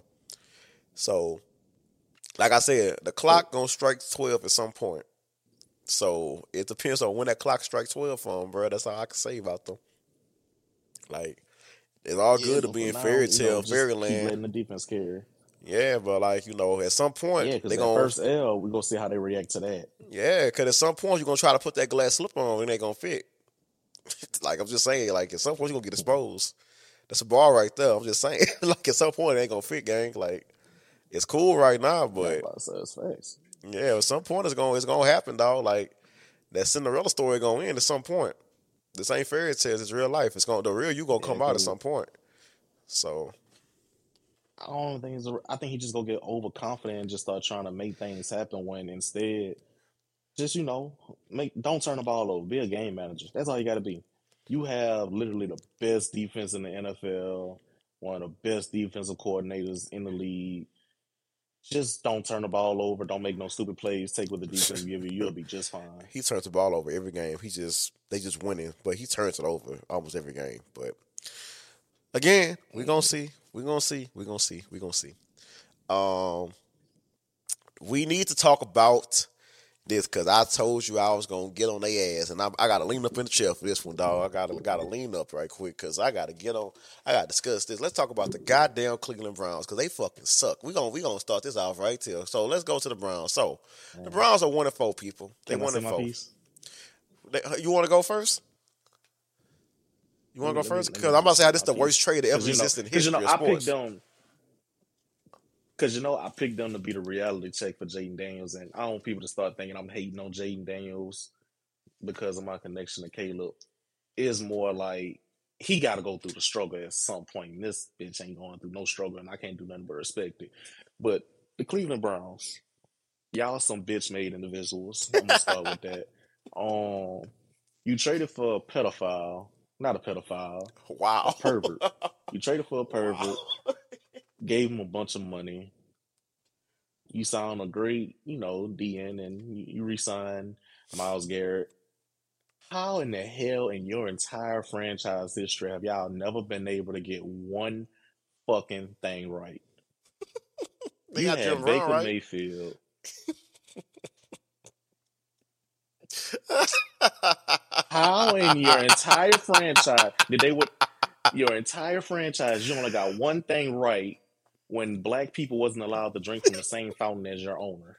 So, like I said, the clock gonna strike twelve at some point. So it depends on when that clock strikes twelve from, bro. That's all I can say about them. Like, it's all Yeah, good to but be for in now, fairy you know, tale, just keep fairyland. letting the defense carry. Yeah, but like, you know, at some point, Yeah, they because that going first L, we gonna see how they react to that. yeah, because at some point, you're going to try to put that glass slipper on and they going to fit. Like, I'm just saying, like, at some point, you're going to get exposed. That's a bar right there. I'm just saying. Like, at some point, it ain't going to fit, gang. Like, it's cool right now, That's but why I said it's facts. yeah, at some point, it's going it's gonna happen, dog. Like, that Cinderella story going to end at some point. This ain't fairy tales. It's real life. It's going to the real you going to Yeah, come out at because some point. So, I don't think it's. A, I think he just gonna get overconfident and just start trying to make things happen when instead, just you know, make don't turn the ball over. Be a game manager. That's all you got to be. You have literally the best defense in the N F L, one of the best defensive coordinators in the league. Just don't turn the ball over. Don't make no stupid plays. Take what the defense give you. You'll be just fine. he turns the ball over every game. He just, they just winning, but he turns it over almost every game. But again, we're gonna see. We're gonna see. We're gonna see. We're gonna see. Um, we need to talk about this because I told you I was gonna get on their ass, and I, I gotta lean up in the chair for this one, dog. I gotta gotta lean up right quick because I gotta get on. I gotta discuss this. Let's talk about the goddamn Cleveland Browns because they fucking suck. We gonna we gonna start this off right here. So let's go to the Browns. So the Browns are one and four people. They Can I one say and my four. piece? They, you want to go first? You want to go Let me- first? let me Because I'm about to say how this say the my worst piece. trade that ever 'Cause, you know, existed in 'cause, you history know, of I picked sports. them. Because, you know, I picked them to be the reality check for Jaden Daniels. And I don't want people to start thinking I'm hating on Jaden Daniels because of my connection to Caleb. It's more like he got to go through the struggle at some point. And this bitch ain't going through no struggle, and I can't do nothing but respect it. But the Cleveland Browns, y'all some bitch-made individuals. I'm going to start with that. Um, You traded for a pedophile. Not a pedophile. A Wow. pervert. You traded for a pervert. Wow. Gave him a bunch of money. You signed a great, you know, D N, and you, you re-signed Myles Garrett. How in the hell in your entire franchise history have y'all never been able to get one fucking thing right? They You got Jim had Brown, Baker right? Mayfield. How in your entire franchise did they would your entire franchise you only got one thing right when black people wasn't allowed to drink from the same fountain as your owner,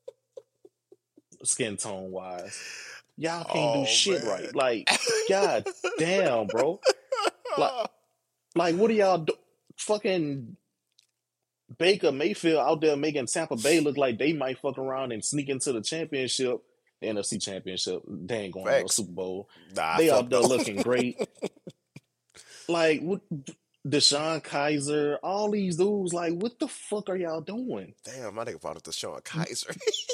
skin tone wise? Y'all can't do Oh shit man. right. Like, god damn, bro. Like, like what are y'all do? Fucking Baker Mayfield out there making Tampa Bay look like they might fuck around and sneak into the championship, the N F C championship. They ain't going to Facts. Super Bowl. Nah, They fuck out there no. looking great. Like, what? Deshaun Kaiser, all these dudes, like, what the fuck are y'all doing? Damn, my nigga brought up Deshaun Kaiser.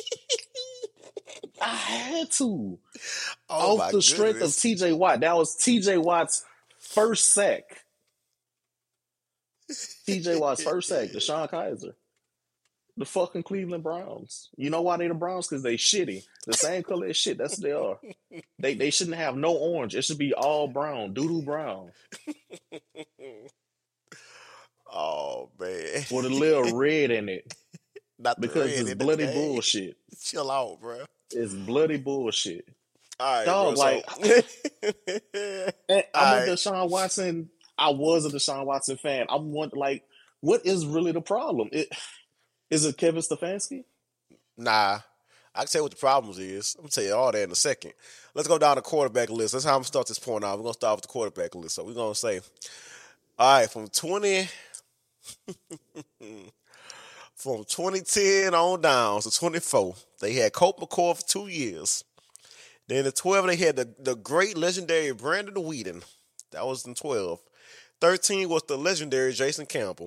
I had to. Oh Off my the strength of goodness. T J Watt. That was T J Watt's first sack. T J Watt's first sack, Deshaun Kaiser. The fucking Cleveland Browns. You know why they the Browns? Because they shitty. The same color as shit. That's what they are. They they shouldn't have no orange. It should be all brown, doo-doo brown. Oh man. With a little red in it. Not the Because red it's in the bloody game. bullshit. Chill out, bro. It's bloody bullshit. All right, Dog, bro. like, So, and I'm all a right. Deshaun Watson. I was a Deshaun Watson fan. I'm one like, what is really the problem? It is it Kevin Stefanski? Nah, I can tell you what the problems is. I'm gonna tell you all that in a second. Let's go down the quarterback list. That's how I'm gonna start this point out. We're gonna start with the quarterback list. So we're gonna say, all right, from twenty, from twenty ten on down to twenty-four, they had Colt McCoy for two years. Then in twelve, they had the, the great legendary Brandon Whedon. That was in twelve. thirteen was the legendary Jason Campbell.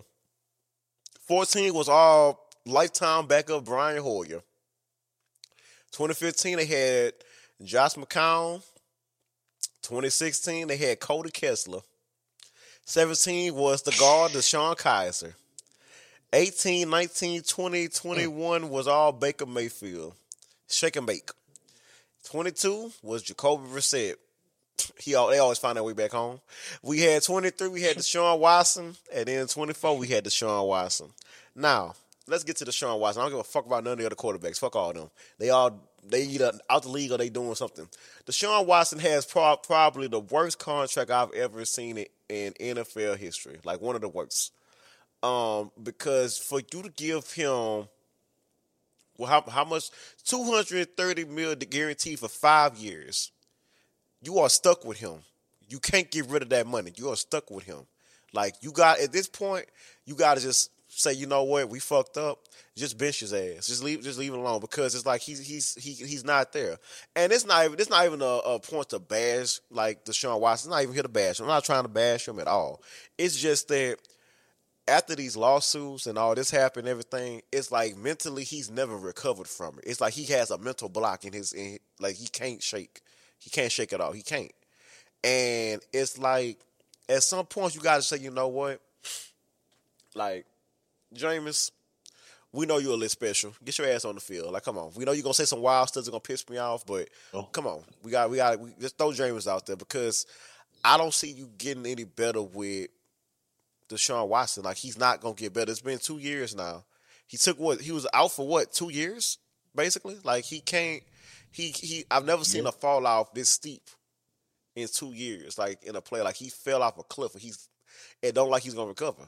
fourteen was all lifetime backup Brian Hoyer. twenty fifteen, they had Josh McCown. twenty sixteen, they had Cody Kessler. seventeen was the guard Deshaun Kaiser. eighteen, nineteen, twenty, twenty-one was all Baker Mayfield. Shake and bake. twenty-two was Jacoby Brissett. He they always find their way back home. We had twenty-three, we had Deshaun Watson, and then twenty-four, we had Deshaun Watson. Now, let's get to Deshaun Watson. I don't give a fuck about none of the other quarterbacks. Fuck all of them. They all they either out the league or they doing something. Deshaun Watson has pro- probably the worst contract I've ever seen in, in N F L history. Like one of the worst. Um, because for you to give him well, how how much? two hundred thirty million guaranteed for five years. You are stuck with him. You can't get rid of that money. You are stuck with him. Like you got at this point, you got to just say, you know what, we fucked up. Just bench his ass. Just leave, just leave it alone because it's like he's he's he, he's not there. And it's not even it's not even a, a point to bash like Deshaun Watson. It's not even here to bash him. I'm not trying to bash him at all. It's just that after these lawsuits and all this happened, everything, it's like mentally he's never recovered from it. It's like he has a mental block in his, in, like he can't shake. He can't shake it off. He can't. And it's like, at some point you got to say, you know what? Like, Jameis, we know you're a little special. Get your ass on the field. Like, come on. We know you're going to say some wild stuff that's going to piss me off, but Oh. come on. We got, we got, we, just throw Jameis out there because I don't see you getting any better with Deshaun Watson. Like, he's not going to get better. It's been two years now. He took what? He was out for what? Two years? basically. Like he can't. He he. I've never seen Yeah. a fall off this steep in two years. Like in a play, like he fell off a cliff. And he's it don't like he's gonna recover.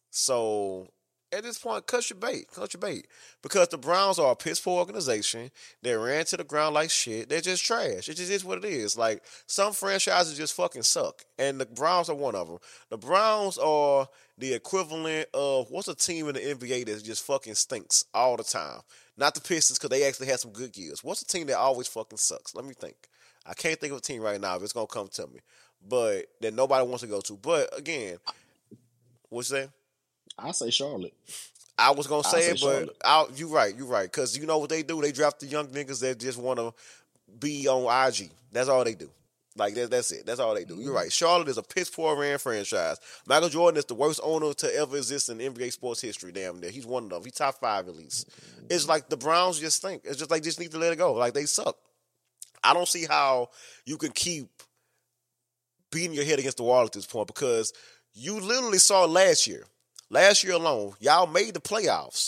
So at this point, cut your bait, cut your bait, because the Browns are a piss poor organization. They ran to the ground like shit. They're just trash. It just is what it is. Like some franchises just fucking suck, and the Browns are one of them. The Browns are the equivalent of what's a team in the N B A that just fucking stinks all the time. Not the Pistons because they actually had some good years. What's a team that always fucking sucks? Let me think. I can't think of a team right now. If it's gonna come to me, but that nobody wants to go to. But again, what's that? I say Charlotte. I was gonna say, say it, but Charlotte. I, you right, you right, because you know what they do? They draft the young niggas that just want to be on I G. That's all they do. Like that, that's it. That's all they do. You're right. Charlotte is a piss poor ran franchise. Michael Jordan is the worst owner to ever exist in N B A sports history. Damn near. He's one of them. He's top five at least. It's like the Browns just think. It's just like just need to let it go. Like they suck. I don't see how you can keep beating your head against the wall at this point because you literally saw last year. Last year alone, y'all made the playoffs.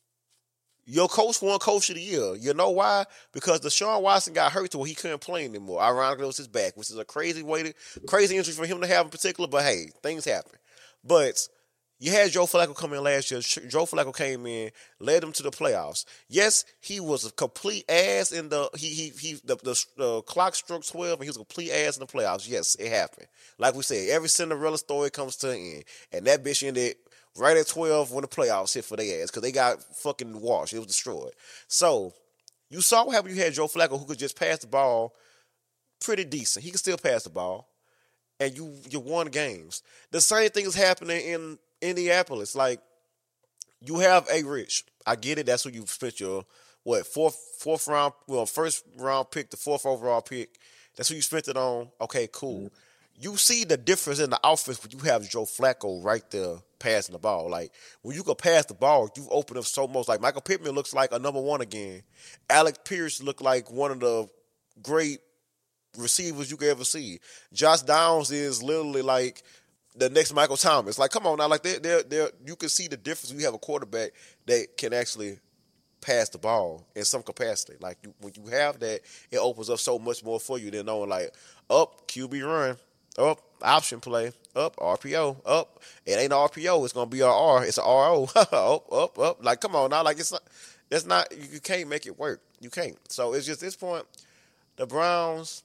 Your coach won Coach of the Year. You know why? Because Deshaun Watson got hurt to where he couldn't play anymore. Ironically, it was his back, which is a crazy way to, crazy injury for him to have in particular. But hey, things happen. But you had Joe Flacco come in last year. Joe Flacco came in, led them to the playoffs. Yes, he was a complete ass in the he he he the, the, the clock struck twelve and he was a complete ass in the playoffs. Yes, it happened. Like we said, every Cinderella story comes to an end, and that bitch ended right at twelve when the playoffs hit for their ass because they got fucking washed. It was destroyed. So you saw what happened. You had Joe Flacco who could just pass the ball pretty decent. He could still pass the ball, and you you won games. The same thing is happening in Indianapolis. Like you have A. Rich. I get it. That's who you spent your what fourth fourth round well first round pick, the fourth overall pick. That's who you spent it on. Okay, cool. Mm-hmm. You see the difference in the offense when you have Joe Flacco right there passing the ball. Like, when you can pass the ball, you open up so much. Like, Michael Pittman looks like a number one again. Alec Pierce looked like one of the great receivers you could ever see. Josh Downs is literally like the next Michael Thomas. Like, come on now. Like, they're, they're, they're, you can see the difference when you have a quarterback that can actually pass the ball in some capacity. Like, you, when you have that, it opens up so much more for you than knowing, like, up, Q B run. Up, option play. Up, R P O. Up, it ain't R P O. It's gonna be a R. It's a R O. up, up, up. Like, come on now. Like, it's not. It's not. You can't make it work. You can't. So it's just this point. The Browns.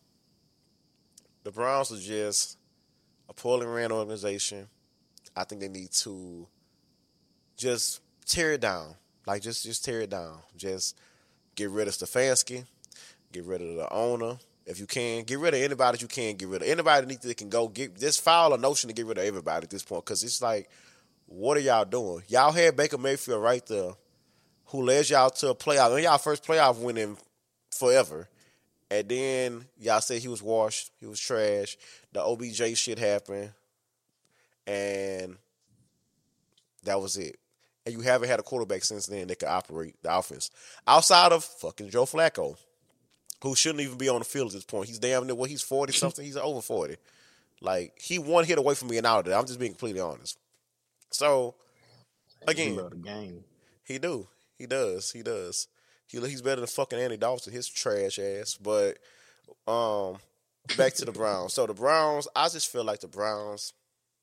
The Browns are just a poorly ran organization. I think they need to just tear it down. Like, just just tear it down. Just get rid of Stefanski. Get rid of the owner. If you can, get rid of anybody that you can get rid of. Anybody that, that can go. Get, just foul a notion to get rid of everybody at this point because it's like, what are y'all doing? Y'all had Baker Mayfield right there who led y'all to a playoff. And y'all first playoff winning forever. And then y'all said he was washed. He was trash. The O B J shit happened. And that was it. And you haven't had a quarterback since then that could operate the offense. Outside of fucking Joe Flacco, who shouldn't even be on the field at this point. He's damn near, well, he's forty-something. He's over forty. Like, he one hit away from being out of there. I'm just being completely honest. So, again. He love the game. He do. He does. He does. He He's better than fucking Andy Dalton, his trash ass. But, um, back to the Browns. So, the Browns, I just feel like the Browns,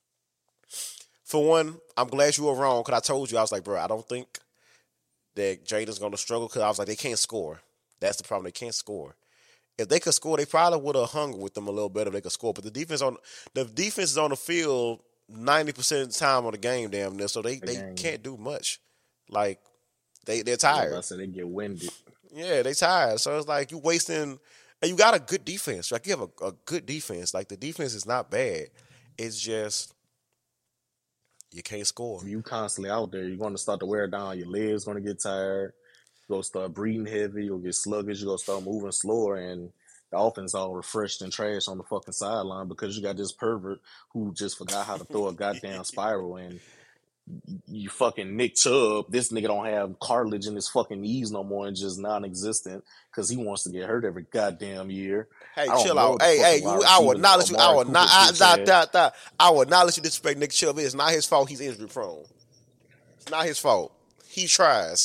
for one, I'm glad you were wrong because I told you, I was like, bro, I don't think that Jaden's going to struggle because I was like, they can't score. That's the problem. They can't score. If they could score, they probably would have hung with them a little better if they could score. But the defense on the defense is on the field ninety percent of the time on the game, damn near. So they, The they game. can't do much. Like, they, they're tired. I said they get winded. Yeah, they tired. So it's like you wasting – and you got a good defense. Like, you have a, a good defense. Like, the defense is not bad. It's just you can't score. If you constantly out there, you're going to start to wear down. Your legs going to get tired. You're going to start breathing heavy. You'll get sluggish. You're going to start moving slower. And the offense all refreshed and trash on the fucking sideline because you got this pervert who just forgot how to throw a goddamn spiral. And you fucking Nick Chubb, this nigga don't have cartilage in his fucking knees no more and just non-existent because he wants to get hurt every goddamn year. Hey, I don't chill know out. what the Hey, fuck hey, a wide you, I will receiver not let you. I Amari will Cooper not. I, bitch da, ass. da, da, I will not let you disrespect Nick Chubb. It's not his fault. He's injury prone. It's not his fault. He tries.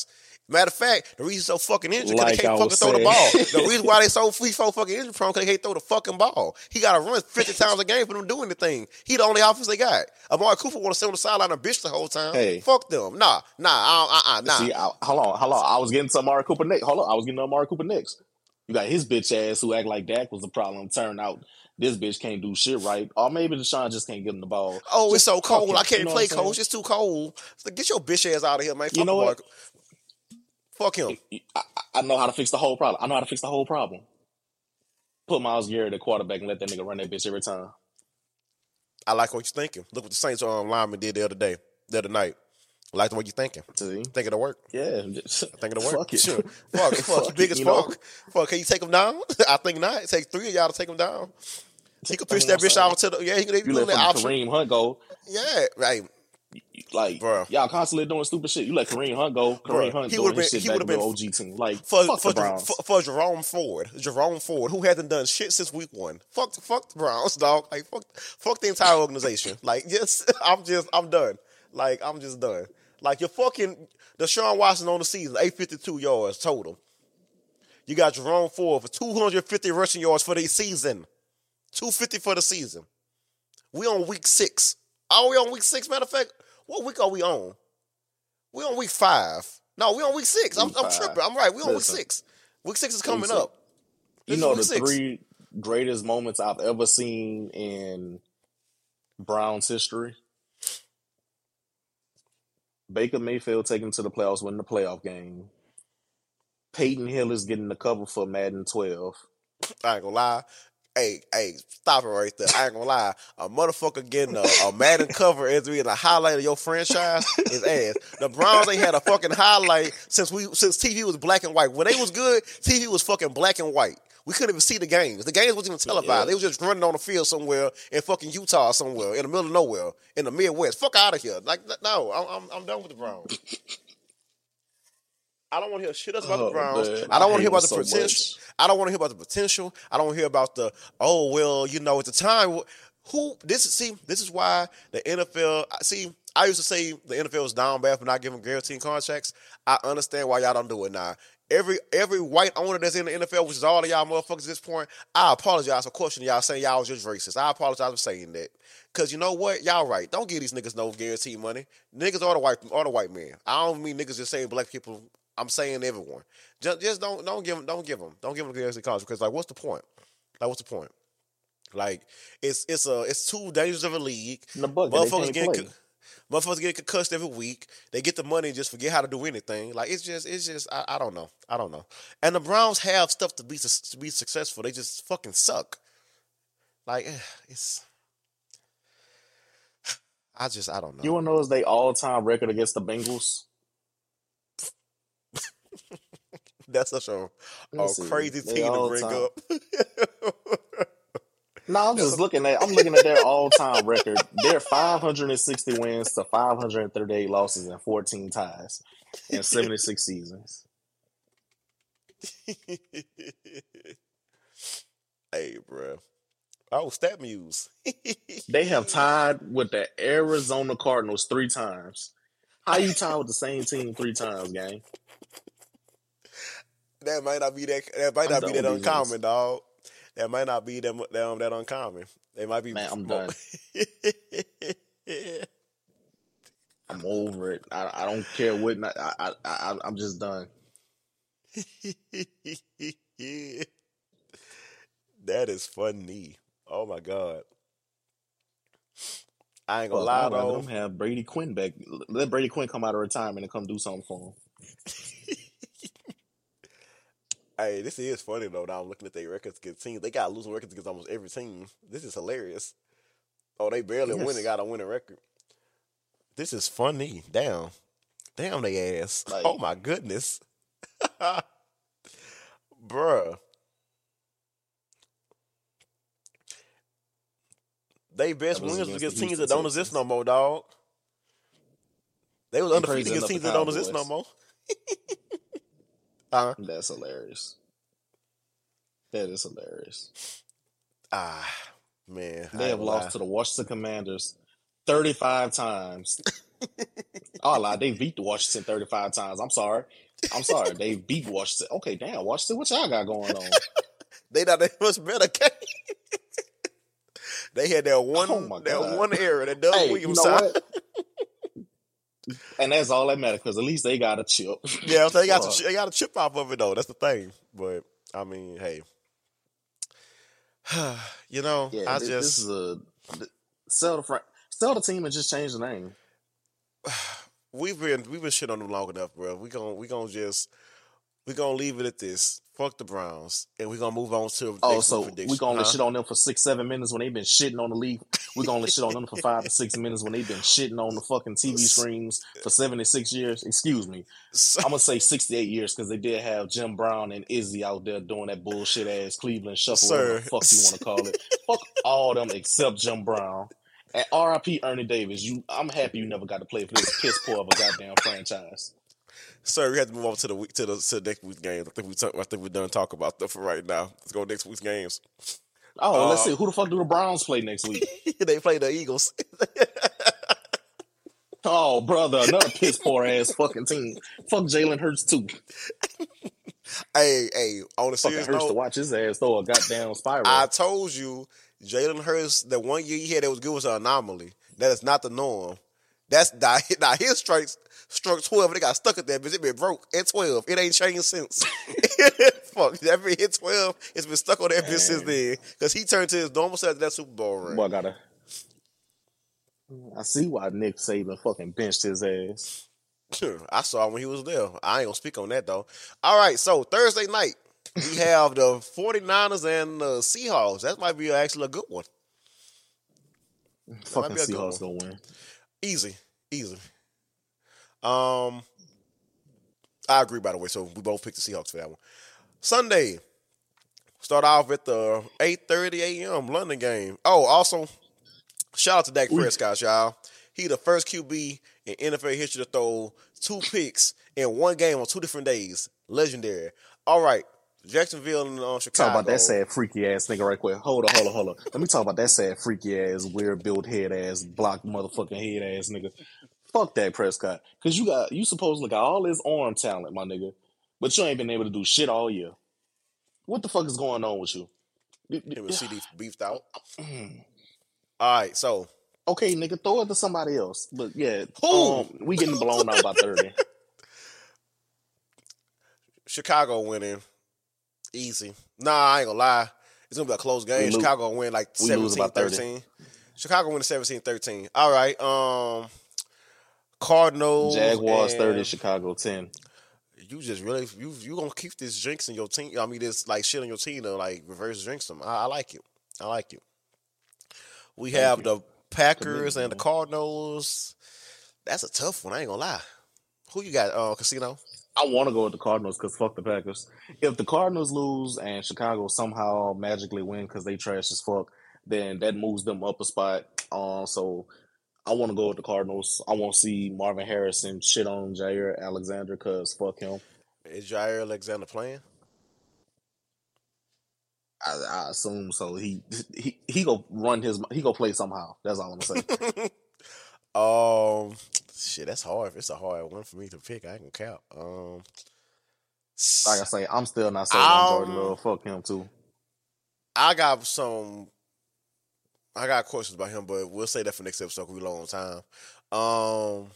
Matter of fact, the reason so fucking injured because Like they I can't fucking was throw the saying. ball. The reason why they so free so fucking injury prone because they can't throw the fucking ball. He got to run fifty times a game for them to do anything. He the only offense they got. Amari Cooper want to sit on the sideline and bitch the whole time. Hey. Fuck them. Nah, nah, uh, uh, nah. See, I, hold on, hold on. I was getting to Amari Cooper next. Hold on, I was getting to Amari Cooper next. You got his bitch ass who act like Dak was the problem. Turned out this bitch can't do shit right. Or maybe Deshaun just can't give him the ball. Oh, just it's so cold. him, I can't you know play, what I'm coach. It's too cold. So get your bitch ass out of here, man. Fuck You know what? Fuck him. I, I know how to fix the whole problem. I know how to fix the whole problem. Put Myles Garrett at quarterback and let that nigga run that bitch every time. I like what you're thinking. Look what the Saints um, lineman did the other day, the other night. I like the way you're thinking. See? Think it'll work. Yeah. I think it'll work. Fuck it. Sure. Fuck it. Fuck, Fuck big it, as you fuck. know? Fuck, can you take him down? I think not. It takes three of y'all to take him down. He could pitch that bitch out to the, yeah, he could You let that option. Kareem Hunt go. Yeah, right. Like, Bruh. y'all constantly doing stupid shit. You let Kareem Hunt go. Kareem Bruh. Hunt He doing would've his been- shit he back would've to the been- O G team. Like, For, fuck for, the Browns. for, for Jerome Ford. Jerome Ford, who hasn't done shit since week one. Fuck, fuck the Browns, dog. Like, fuck, fuck the entire organization. Like, just, I'm just, I'm done. Like, I'm just done. Like, you're fucking Deshaun Watson on the season, eight hundred fifty-two yards total. You got Jerome Ford for two hundred fifty rushing yards for the season. two hundred fifty for the season. We on week six. Are we on week six? Matter of fact, what week are we on? We on week five. No, we on week six. I'm, Week I'm five. tripping. I'm right. We on Listen. week six. Week six is coming Week six. up. You This know is the week six. three greatest moments I've ever seen in Browns history? Baker Mayfield taking to the playoffs, winning the playoff game. Peyton Hill is getting the cover for Madden twelve. I ain't gonna lie. Hey, hey, stop it right there. I ain't gonna lie. A motherfucker getting a, a Madden cover as being a highlight of your franchise is ass. The Browns ain't had a fucking highlight since we since T V was black and white. When they was good, T V was fucking black and white. We couldn't even see the games. The games wasn't even televised. Yeah. They was just running on the field somewhere in fucking Utah somewhere, in the middle of nowhere, in the Midwest. Fuck out of here. Like, no, I'm, I'm, I'm done with the Browns. I don't want to hear shit else about Oh, the Browns. man. I don't I want to hear hate about the them so potential. much. I don't want to hear about the potential. I don't want to hear about the, oh, well, you know, at the time, who, this is, see, this is why the N F L, see, I used to say the N F L was down bad for not giving guaranteed contracts. I understand why y'all don't do it now. Every every white owner that's in the N F L, which is all of y'all motherfuckers at this point, I apologize for questioning y'all saying y'all was just racist. I apologize for saying that. Because you know what? Y'all right. Don't give these niggas no guaranteed money. Niggas are the white, are the white men. I don't mean niggas just saying black people. I'm saying everyone. Just, just don't don't give them don't give them don't give them guaranteed contracts because like what's the point? Like what's the point? Like it's it's a it's too dangerous of a league. In the bucket, they Motherfuckers can't getting play. co- motherfuckers get concussed every week. They get the money and just forget how to do anything. Like it's just it's just I, I don't know. I don't know. And the Browns have stuff to be su- to be successful. They just fucking suck. Like eh, it's I just I don't know. You want to know is they all-time record against the Bengals? That's such a, a Let's see. crazy They team to all bring time. up. No, I'm just looking at I'm looking at their all-time record. They're five hundred sixty wins to five hundred thirty-eight losses and fourteen ties in seventy-six seasons. Hey, bro. Oh, stat muse. They have tied with the Arizona Cardinals three times. How you tie with the same team three times, gang? That might not be that. That might I'm not be done that with these uncommon, dog. That might not be that that, um, that uncommon. They might be. Man, I'm done. I'm over it. I, I don't care what. I, I, I I'm just done. That is funny. Oh my god. I ain't gonna Fuck, lie I'd rather though. them have Brady Quinn back. Let Brady Quinn come out of retirement and come do something for him. Hey, this is funny though. Now I'm looking at their records against teams. They got losing records against almost every team. This is hilarious. Oh, they barely Yes. win. They got a winning record. This is funny. Damn. Damn they ass. Like- Oh my goodness. Bruh. They best That was wins against against the teams Houston that don't exist Texans. no more, dog. They was They undefeated crazy against enough teams the that don't exist no Cowboys. more. uh, That's hilarious. That is hilarious. ah, man. I They ain't have gonna lost lie. to the Washington Commanders thirty-five times. Oh, lie. They beat the Washington thirty-five times. I'm sorry. I'm sorry, they beat Washington. Okay, damn, Washington, what y'all got going on? They not that much better. They had that one Oh my that god. one error that Doug Hey, you Williams know signed. what? And that's all that matters because at least they got a chip. Yeah, so they got Uh, to, they got a chip off of it though. That's the thing. But I mean, hey, you know, yeah, I this, this is just a th- sell the fr- sell the team and just change the name. we've been we've been shit on them long enough, bro. We gon' we gonna just we gonna leave it at this. Fuck the Browns, and we gonna move on to the Oh, next so prediction. we gonna let huh? shit on them for six, seven minutes when they've been shitting on the league. We gonna let shit on them for five to six minutes when they've been shitting on the fucking T V screens for seventy-six years. Excuse me. So, I'm gonna say sixty-eight years because they did have Jim Brown and Izzy out there doing that bullshit ass Cleveland shuffle, whatever sir, the fuck you want to call it. Fuck all them except Jim Brown. And R I P Ernie Davis. You, I'm happy you never got to play for this piss poor of a goddamn franchise. sir, we have to move on to the week to the to the next week's games. I think we talk, I think we're done talking about that for right now. Let's go next week's games. Oh, well, let's Uh, see. Who the fuck do the Browns play next week? They play the Eagles. Oh, brother, another piss poor ass fucking team. Fuck Jalen Hurts too. hey, hey, on a Fucking serious Hurts to note, watch his ass throw a goddamn spiral. I told you Jalen Hurts, the one year he had that was good was an anomaly. That is not the norm. That's now, now his strikes struck twelve and they got stuck at that bitch. It been broke at twelve. It ain't changed since. Fuck, that bitch hit twelve. It's been stuck on that bitch since then. Because he turned to his normal self at that Super Bowl run. Boy, I gotta. I see why Nick Saban fucking benched his ass. I saw him when he was there. I ain't gonna speak on that though. All right, so Thursday night, we have the 49ers and the Seahawks. That might be actually a good one. That Fucking might be a good Seahawks one. gonna win. Easy, easy. Um, I agree, by the way. So we both picked the Seahawks for that one. Sunday, start off at the eight thirty a.m. London game. Oh, also, shout out to Dak Prescott, y'all. He the first Q B in N F L history to throw two picks in one game on two different days. Legendary. All right, Jacksonville and uh, Chicago. Talk about that sad freaky ass nigga right quick. Hold on, hold on, hold on. Let me talk about that sad freaky ass, weird built head ass, block motherfucking head ass nigga. Fuck that Prescott. Cause you got you supposedly got all this arm talent, my nigga. But you ain't been able to do shit all year. What the fuck is going on with you? Him and C D beefed out. All right, so Okay, nigga, throw it to somebody else. But yeah, Who? um, we getting blown out by thirty. Chicago winning. Easy. Nah, I ain't gonna lie. It's gonna be a close game. We lo- Chicago win like we lose seventeen about thirty. thirteen. Chicago win seventeen thirteen. All right. Um Cardinals. Jaguars and thirty, Chicago ten. You just really you you gonna keep this jinx in your team. I mean this like shit on your team to like reverse jinx them. I, I like it. I like it. We Thank have you. the Packers Commitment, and the man. Cardinals. That's a tough one. I ain't gonna lie. Who you got? Uh, Casino. I want to go with the Cardinals because fuck the Packers. If the Cardinals lose and Chicago somehow magically win because they trash as fuck, then that moves them up a spot. Um, so I want to go with the Cardinals. I want to see Marvin Harrison shit on Jair Alexander because fuck him. Is Jair Alexander playing? I, I assume so. He he he go run his. He go play somehow. That's all I'm gonna say. Um, shit, that's hard. It's a hard one for me to pick. I ain't gonna count. Um, Like I say, I'm still not sold on Jordan Um, Love. Fuck him too. I got some. I got questions about him, but we'll say that for next episode. 'Cause we long on time. Um.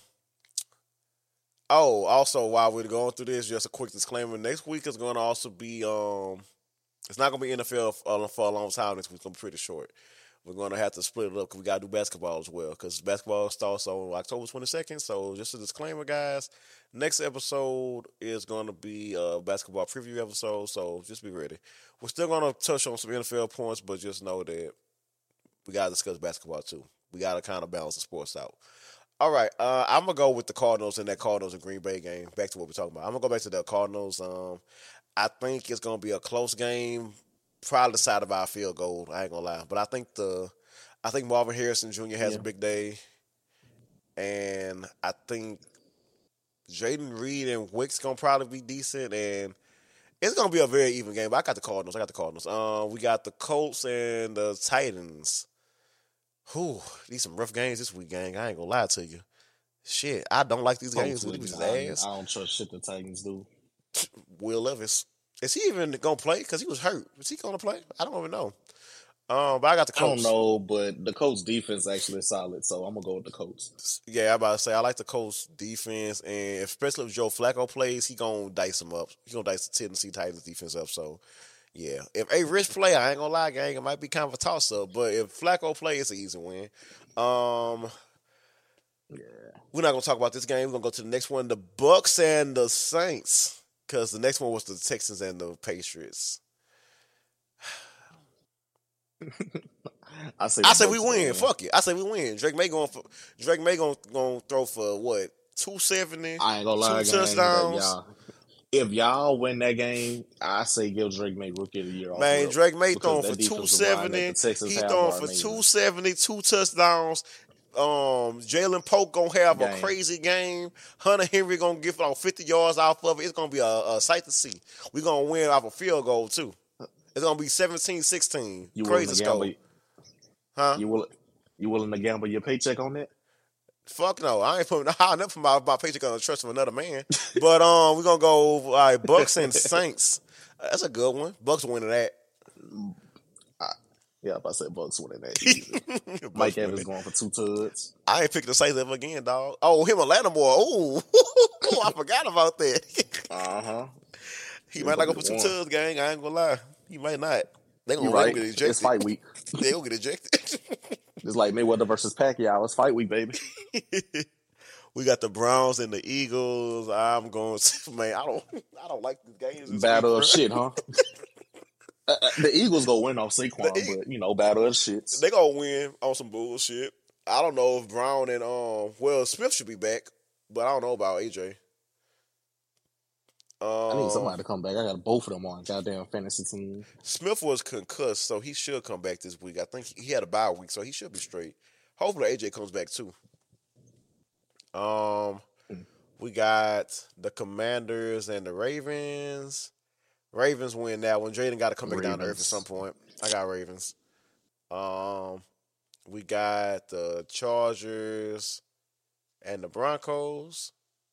Oh, also while we're going through this, just a quick disclaimer: next week is going to also be um. It's not going to be N F L for, for a long time. Next week's going to be pretty short. We're going to have to split it up because we got to do basketball as well. Because basketball starts on October twenty-second. So just a disclaimer, guys. Next episode is going to be a basketball preview episode. So just be ready. We're still going to touch on some N F L points, but just know that we got to discuss basketball too. We got to kind of balance the sports out. All right. Uh, I'm going to go with the Cardinals in that Cardinals and Green Bay game. Back to what we're talking about. I'm going to go back to the Cardinals. Um, I think it's going to be a close game. Probably decided by a field goal. I ain't gonna lie, but I think the, I think Marvin Harrison Junior has Yeah. a big day, and I think Jaden Reed and Wicks gonna probably be decent, and it's gonna be a very even game. But I got the Cardinals. I got the Cardinals. Um, we got the Colts and the Titans. Whew, these some rough games this week, gang. I ain't gonna lie to you. Shit, I don't like these games. Colts These win. bitches I, ass. I don't trust shit the Titans do. Will Levis. Is he even gonna play? Because he was hurt. Is he gonna play? I don't even know. Um, but I got the I don't Colts. know, but the Colts defense actually solid, so I'm gonna go with the Colts. Yeah, I about to say I like the Colts defense, and especially if Joe Flacco plays, he gonna dice them up. He gonna dice the Tennessee Titans defense up. So yeah, if a Rich play, I ain't gonna lie, gang, it might be kind of a toss up. But if Flacco play, it's an easy win. Um, Yeah. we're not gonna talk about this game. We're gonna go to the next one: the Bucks and the Saints, because the next one was the Texans and the Patriots. I say I the say we Bucks gonna win. Fuck it. I say we win. Drake May going for Drake May going going throw for what two seventy, I ain't gonna lie, two gang, that touchdowns. y'all. If y'all win that game, I say give Drake May Rookie of the Year. Off Man, rip, Drake May because throwing that for two defensive line that seventy. the Texans He have throwing are for amazing. two seventy, two touchdowns. Um, Jalen Polk gonna have Game. a crazy game. Hunter Henry gonna get on fifty yards off of it. It's gonna be a, a sight to see. We gonna win off a field goal too. It's gonna be seventeen sixteen. You Crazy willing to score. gamble? Huh? You will? You willing to gamble your paycheck on that? Fuck no, I ain't putting high enough for my, my paycheck on the trust of another man. But um, we're gonna go all right, Bucks and Saints. That's a good one. Bucks winning that. I, yeah, if I said Bucks winning that, easy. Mike Bucks Evans winning. going for two tuds. I ain't picking the Saints ever again, dog. Oh, him and Lattimore. Oh, I forgot about that. Uh huh. He might not go for two tuds, gang. I ain't gonna lie. He might not. They gonna, You they right? gonna get ejected. It's fight week. They gonna get ejected. It's like Mayweather versus Pacquiao. It's fight week, baby. We got the Browns and the Eagles. I'm going to, man. I don't. I don't like these games. This Battle week, of bro. shit, huh? uh, uh, the Eagles go win off Saquon, The E- but you know, battle of shits. They gonna win on some bullshit. I don't know if Brown and um, well, Smith should be back, but I don't know about A J. Um, I need somebody to come back. I got both of them on goddamn fantasy team. Smith was concussed, so he should come back this week. I think he had a bye week, so he should be straight. Hopefully, A J comes back too. Um, we got the Commanders and the Ravens. Ravens win that one. Jaden got to come back down to earth at Ravens. some point. I got Ravens. Um, we got the Chargers and the Broncos.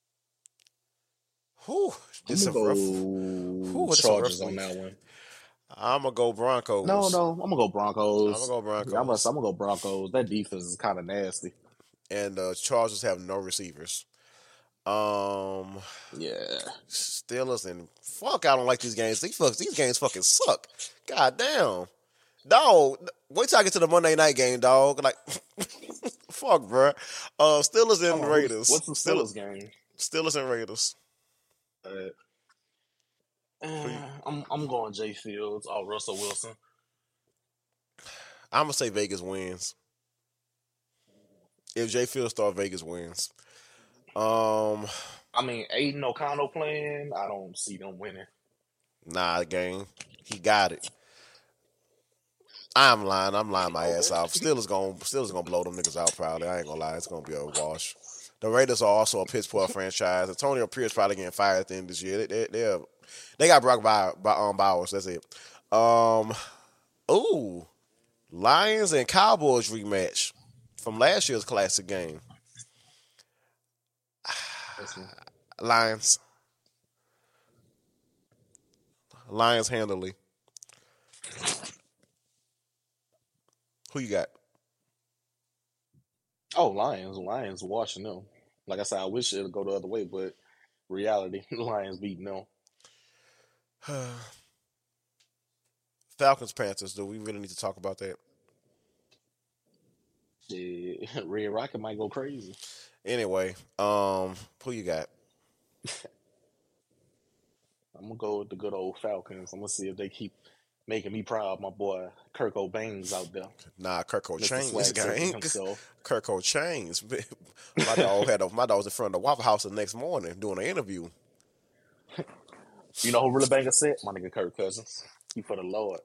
Whew, this is I'm a gonna rough. go Whew, this a Chargers rough on week. that one. I'm gonna go Broncos. No, no, I'm gonna go Broncos. I'm gonna go Broncos. Yeah, I'm, gonna, I'm gonna go Broncos. That defense is kind of nasty. And the Chargers have no receivers. Um, Yeah. Steelers and fuck, I don't like these games. These fuck, these games fucking suck. God damn, dog. Wait till I get to the Monday night game, dog. Like, fuck, bro. Uh, Steelers and Oh, Raiders. what's the Steelers game? Steelers and Raiders. Uh, uh, I'm I'm going Jay Fields or Russell Wilson. I'm gonna say Vegas wins. If Jay Fields start, Vegas wins. Um, I mean, Aiden O'Connell playing. I don't see them winning. nah, gang. He got it. I'm lying. I'm lying my ass off. Steelers gonna Steelers gonna blow them niggas out probably. I ain't gonna lie. It's gonna be a wash. The Raiders are also a piss poor franchise. Antonio Pierce probably getting fired at the end of this year. They they they, they got Brock Bow- Bow- um, Bowers. That's it. Um, ooh, Lions and Cowboys rematch from last year's classic game. Lions. Lions handily. Who you got? Oh, Lions. Lions washing them. Like I said, I wish it'd go the other way, but reality, Lions beating them. Falcons Panthers. Do we really need to talk about that? Shit, Red Rocket might go crazy. Anyway, um, who you got? I'm gonna go with the good old Falcons. I'm gonna see if they keep making me proud. My boy Kirk O'Baines out there. Nah, Kirko Mister Chains, Swag Surfer gang. himself. Kirko Chains. My dog had a, my dog was in front of the Waffle House the next morning doing an interview. You know who really bang a set? My nigga Kirk Cousins. He for the Lord.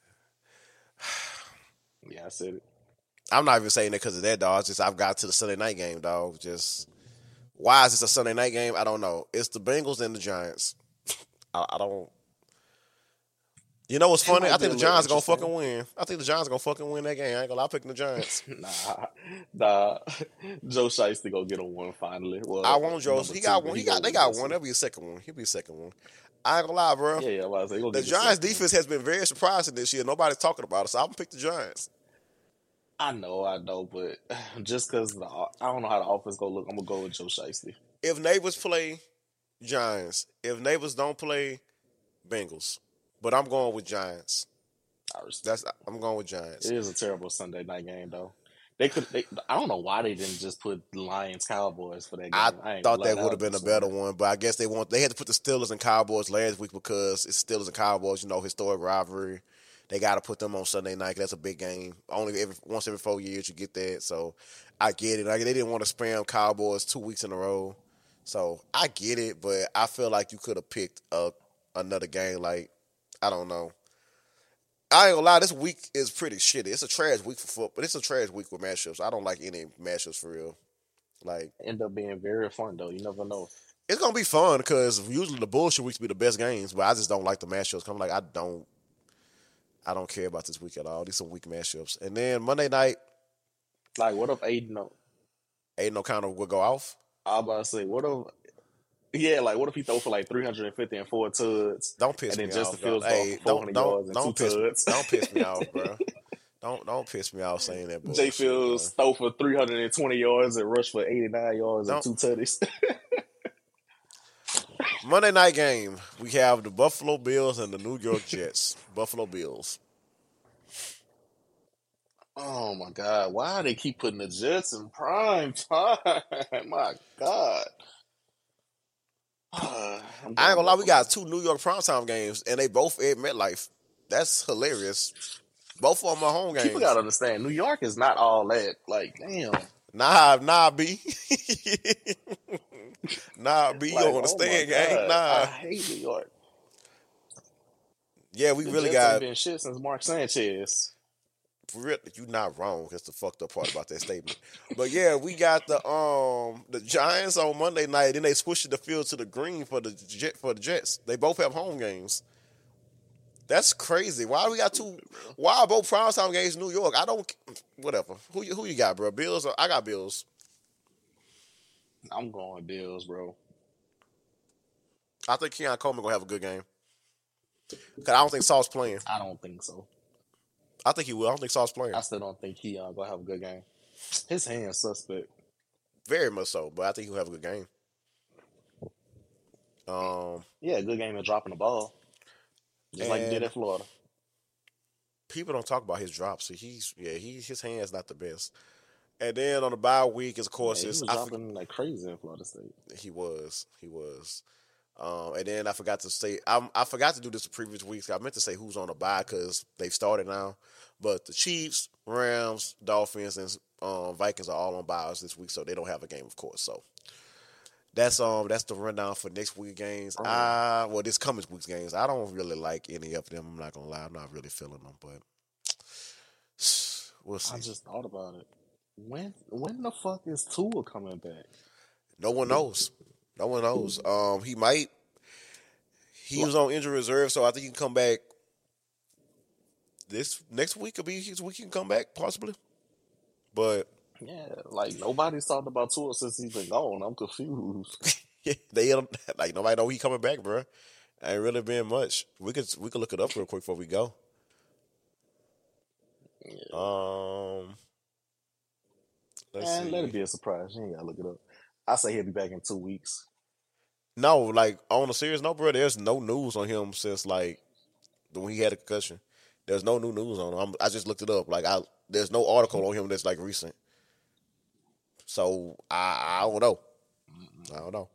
Yeah, I said it. I'm not even saying that because of that, dog. It's just I've got to the Sunday night game, dog. Just why is this a Sunday night game? I don't know. It's the Bengals and the Giants. I, I don't. You know what's funny? might I be think a the little Giants gonna interesting. fucking win. I think the Giants gonna fucking win that game. I ain't gonna lie, I'm picking the Giants. Nah, nah. Joe Shiesty go get a one finally. Well, I want Joe. number He two, got but one. He go got. They with got Justin. one. That'll be a second one. He'll be a second one. I ain't gonna lie, bro. Yeah, yeah. I was like, gonna The get the Giants second. defense has been very surprising this year. Nobody's talking about it, so I'm gonna pick the Giants. I know, I know, but just because I don't know how the offense gonna look, I'm gonna go with Joe Shiesty. If neighbors play, Giants. If neighbors don't play, Bengals. But I'm going with Giants. I respect. That's I'm going with Giants. It is a terrible Sunday night game, though. They could. They, I don't know why they didn't just put Lions Cowboys for that game. I, I ain't thought gonna lie, that would have been a better one, but I guess they want they had to put the Steelers and Cowboys last week because it's Steelers and Cowboys, you know, historic rivalry. They got to put them on Sunday night. That's a big game. Only every once every four years you get that, so I get it. Like they didn't want to spam Cowboys two weeks in a row, so I get it. But I feel like you could have picked a another game. Like I don't know. I ain't gonna lie, this week is pretty shitty. It's a trash week for football, but it's a trash week with matchups. I don't like any matchups for real. Like, end up being very fun though. You never know. it's gonna be fun because usually the bullshit weeks be the best games, but I just don't like the matchups. I'm like, I don't, I don't care about this week at all. These some weak matchups. And then Monday night, Like, what if Aiden? No, Aiden O'Connell will go off. I was about to say, what if? Yeah, like what if he throw for like three hundred fifty and four tuds? Don't piss and me then Justin off. Fields Hey, for four don't hundred don't yards and don't two piss tuds. don't piss me off, bro. Don't don't piss me off saying that bullshit. Jay Fields throw for three hundred and twenty yards and rush for eighty nine yards Don't. and two tutties. Monday night game, we have the Buffalo Bills and the New York Jets. Buffalo Bills. Oh my God! Why they keep putting the Jets in prime time? My God! I ain't gonna lie, we got two New York primetime games, and they both at MetLife. That's hilarious. Both of them are home games. People gotta understand, New York is not all that. Like, damn. Nah, nah, B. Nah, B, you Like, don't oh understand, my gang. God, Nah. I hate New York. Yeah, we The really Jets got. ain't been shit since Mark Sanchez. For real, you're not wrong. That's the fucked up part about that statement. But yeah, we got the um the Giants on Monday night. Then they switched the field to the green for the Jet for the Jets. They both have home games. That's crazy. Why we got two? Why are both primetime games in New York? I don't. Whatever. Who you who you got, bro? Bills? Or, I got Bills. I'm going Bills, bro. I think Keon Coleman gonna have a good game. Cause I don't think Sauce playing. I don't think so. I think he will. I don't think Sauce playing. I still don't think he uh, gonna have a good game. His hand's suspect. Very much so, but I think he'll have a good game. Um, yeah, good game at dropping the ball, just like he did and at Florida. people don't talk about his drops. So he's yeah, he his hand's not the best. And then on the bye week, is of course, Yeah, he is was I dropping like crazy in Florida State. he was he was. Um, and then I forgot to say I I forgot to do this the previous weeks. I meant to say who's on the bye because they've started now. But the Chiefs, Rams, Dolphins, and um, Vikings are all on byes this week, so they don't have a game, of course. So that's um that's the rundown for next week games. Oh. I well this coming week's games. I don't really like any of them. I'm not gonna lie. I'm not really feeling them, but we'll see. I just thought about it. When when the fuck is Tua coming back? No one knows. No one knows. Um, he might. He was on injury reserve, so I think he can come back. This next week could be his week he can come back possibly, but Yeah, like nobody's talked about Tua since he's been gone. I'm confused. they don't like nobody know he coming back, bro. Ain't really been much. We could we could look it up real quick before we go. Yeah. Um, let's And see. let it be a surprise. You ain't gotta look it up. I say he'll be back in two weeks. No, like on a serious note, bro. There's no news on him since like when he had a concussion. There's no new news on him. I'm, I just looked it up. Like I, there's no article on him that's like recent. So I, I don't know. I don't know.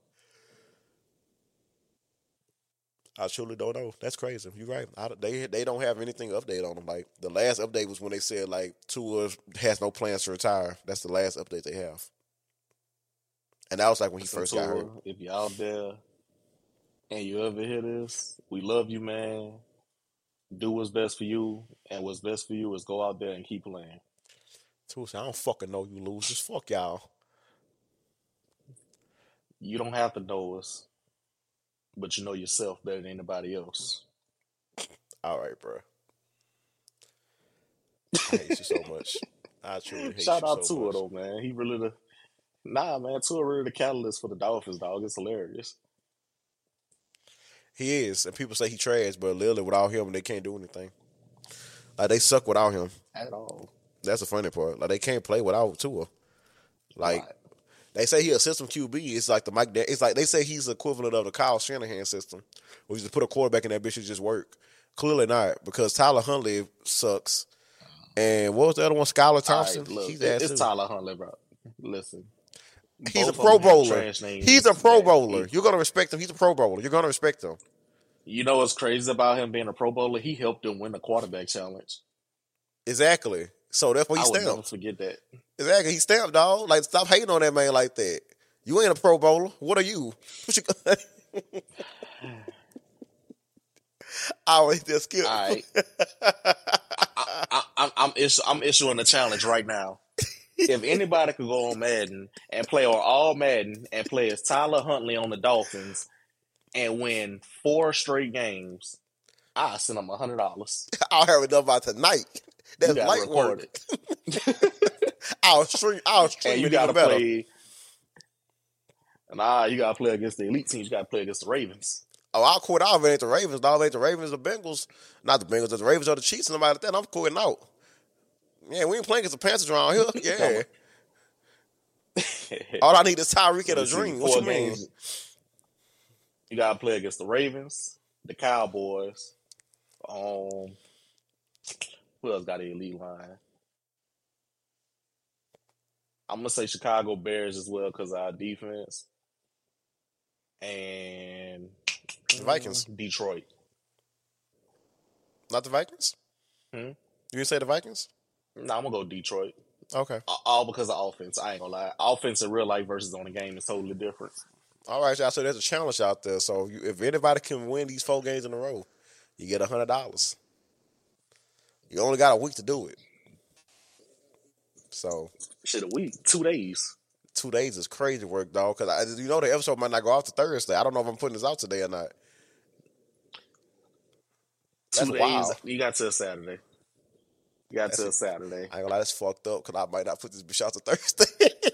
I truly don't know. That's crazy. You're right. I, they they don't have anything update on him. Like the last update was when they said like Tua has no plans to retire. That's the last update they have. And that was like when he So first got hurt. Tua, if you're out there and you ever hear this, we love you, man. Do what's best for you, and what's best for you is go out there and keep playing. Tua said, I don't fucking know you losers. Fuck y'all. You don't have to know us, but you know yourself better than anybody else. All right, bro. I hate you so much. I truly hate Shout you out so Tua much. though, man. He really the nah, man. Tua really the catalyst for the Dolphins, dog. It's hilarious. He is, and people say he trash, but literally without him, they can't do anything. Like they suck without him. At all. That's the funny part. Like they can't play without Tua. Like Right. they say he a system Q B. It's like the Mike. Dan- It's like they say he's the equivalent of the Kyle Shanahan system, where you just put a quarterback in that bitch and just work. Clearly not, because Tyler Huntley sucks. And what was the other one? Skylar Thompson. All right, look, he's it- ass it's too. Tyler Huntley, bro. Listen. He's a both of Pro them have Bowler. trash names He's a Pro that Bowler. he- You're gonna respect him. He's a Pro Bowler. You're gonna respect him. You know what's crazy about him being a Pro Bowler? He helped them win the quarterback challenge. Exactly. So that's what I he would never stamped. forget that. Exactly. He stamped, dog. Like stop hating on that man like that. You ain't a Pro Bowler. What are you? What you I always just skip. All right. I, I, I'm, I'm, issu- I'm issuing a challenge right now. If anybody could go on Madden and play on all Madden and play as Tyler Huntley on the Dolphins and win four straight games, I'll send them a hundred dollars. I'll have it done by tonight. That's You gotta light record work. it. I'll stream. I'll stream And you it gotta even better. play. Nah, you gotta play against the elite teams. You gotta play against the Ravens. Oh, I'll quit out if it ain't the Ravens. Dog, ain't the Ravens the Bengals. Not the Bengals, the Ravens or the Chiefs. Somebody like that. I'm quitting out. Yeah, we ain't playing against the Panthers around here. Yeah. All I need is Tyreek and a Let's see, dream. What four you mean? games. You gotta play against the Ravens, the Cowboys. Um, who else got an elite line? I'm gonna say Chicago Bears as well because of our defense, and The Vikings. mm, Detroit. Not the Vikings? Hmm? You didn't say the Vikings? No, I'm gonna go Detroit. Okay. A- All because of offense. I ain't gonna lie. Offense in real life versus on the game is totally different. All right, y'all. So there's a challenge out there. So you, if anybody can win these four games in a row, you get one hundred dollars. You only got a week to do it. So Shit, a week, two days. two days is crazy work, dog. Because you know the episode might not go out to Thursday. I don't know if I'm putting this out today or not. That's Two days. wild. You got till Saturday. You got That's till it. Saturday. I ain't gonna lie, that's fucked up because I might not put this bitch out to Thursday.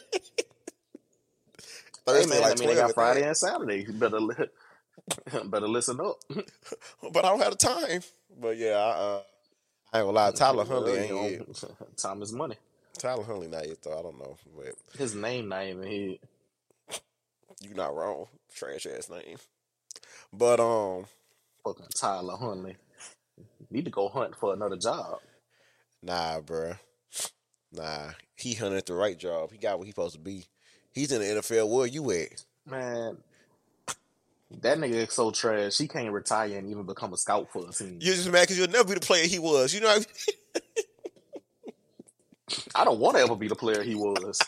Hey Thursday, man, like I mean they twelve got at Friday night. and Saturday. You better li- better listen up. But I don't have the time. But yeah, I, uh, I ain't gonna lie, Tyler Huntley Well, ain't you it. know, time is money. Tyler Huntley not it though. I don't know, but His name not even here. you not wrong. Trash ass name. But um, Fucking Tyler Huntley. Need to go hunt for another job. nah, bruh. Nah, he hunted the right job. He got what he supposed to be. He's in the N F L. Where you at? Man, that nigga is so trash. He can't retire and even become a scout for a team. You're just mad because you'll never be the player he was. You know what I mean? I don't want to ever be the player he was.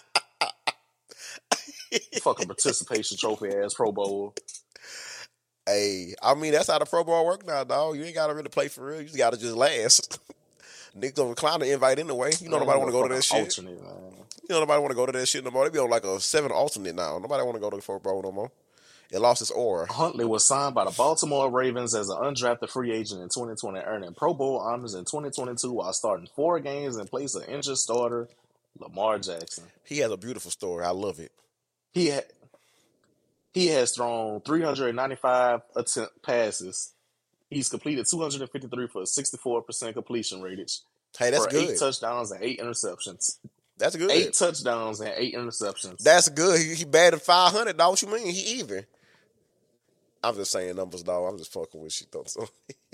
Fucking participation trophy ass Pro Bowl. Hey, I mean, that's how the Pro Bowl work now, dog. You ain't got to really play for real. You just got to just last. Nick don't decline the invite anyway. You know Man, nobody want to go to fucking that shit. alternate, man. You know nobody want to go to that shit no more. They be on like a seven alternate now. Nobody want to go to the Pro Bowl no more. It lost its aura. Huntley was signed by the Baltimore Ravens as an undrafted free agent in twenty twenty, earning Pro Bowl honors in twenty twenty-two while starting four games in place of injured starter Lamar Jackson. He has a beautiful story. I love it. He ha- he has thrown three hundred ninety-five attempt passes. He's completed two hundred fifty-three for a sixty-four percent completion rating Hey, that's for good. eight touchdowns and eight interceptions. That's good. Eight touchdowns and eight interceptions. That's good. He, he batted five hundred, dog. What you mean? He even. I'm just saying numbers, dog. I'm just fucking with you, though. So.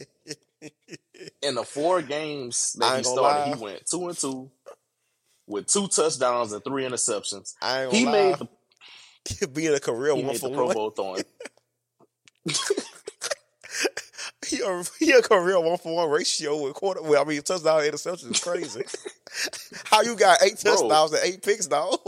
In the four games I that he ain't gonna started, lie. he went two and two with two touchdowns and three interceptions. I ain't He gonna lie. made the Being a career he one made for the Pro one. Bowl throwing. He a, he a career one for one ratio with quarter. Well, I mean, touchdown interception is crazy. How you got eight Bro. touchdowns and eight picks, dog?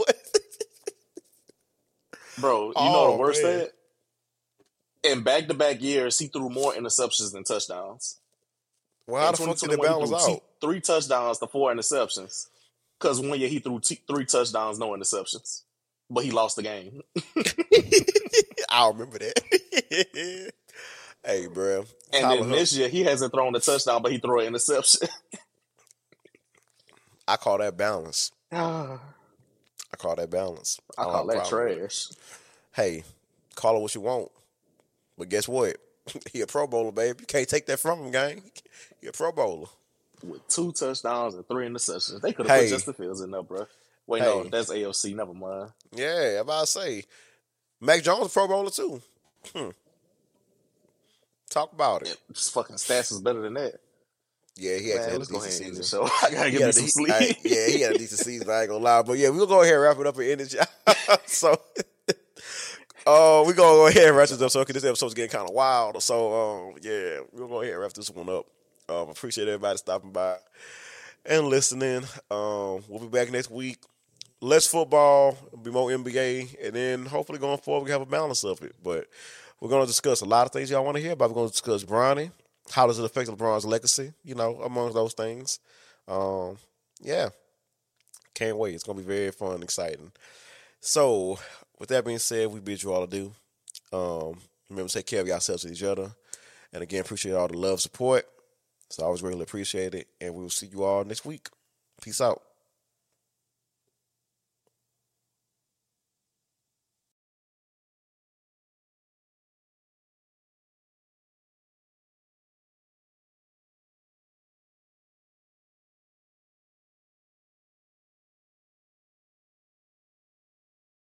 Bro, you Oh, know the worst man. that? In back to back years, he threw more interceptions than touchdowns. Well, how In the fuck did it twenty twenty-one, he balance threw out? t- three touchdowns to four interceptions. Because one year he threw t- three touchdowns, no interceptions. But he lost the game. I remember that. Hey, bro. And Tyler then Hunt, this year, he hasn't thrown a touchdown, but he threw an interception. I call that balance. I I call that balance. I don't call have a that problem with it. trash. Hey, call it what you want. But guess what? He a Pro Bowler, baby. You can't take that from him, gang. He a Pro Bowler. With two touchdowns and three interceptions. They could have put Hey, Justin Fields in there, bro. Wait, no, hey. that's A F C. Never mind. Yeah, I'm about to say. Mac Jones a Pro Bowler, too. Hmm. Talk about Yeah, it. his fucking stats is better than that. Yeah, he actually Man, had a let's go decent ahead and end the season. show. I gotta He get had me a some de- sleep. I- yeah, he had a decent season. I ain't gonna lie, but yeah, we'll go ahead and wrap it up and end it. So, uh, we're gonna go ahead and wrap this up. So, okay, this episode's getting kind of wild. So, um, yeah, we'll go ahead and wrap this one up. Um, appreciate everybody stopping by and listening. Um, we'll be back next week. Less football, be more N B A, and then hopefully going forward we have a balance of it. But we're gonna discuss a lot of things y'all want to hear about. We're gonna discuss Bronny. How does it affect LeBron's legacy? You know, among those things. Um, yeah, can't wait. It's gonna be very fun, and exciting. So, with that being said, we bid you all adieu. Um, remember to take care of yourselves and each other. And again, appreciate all the love, support. It's always greatly appreciated. And we will see you all next week. Peace out.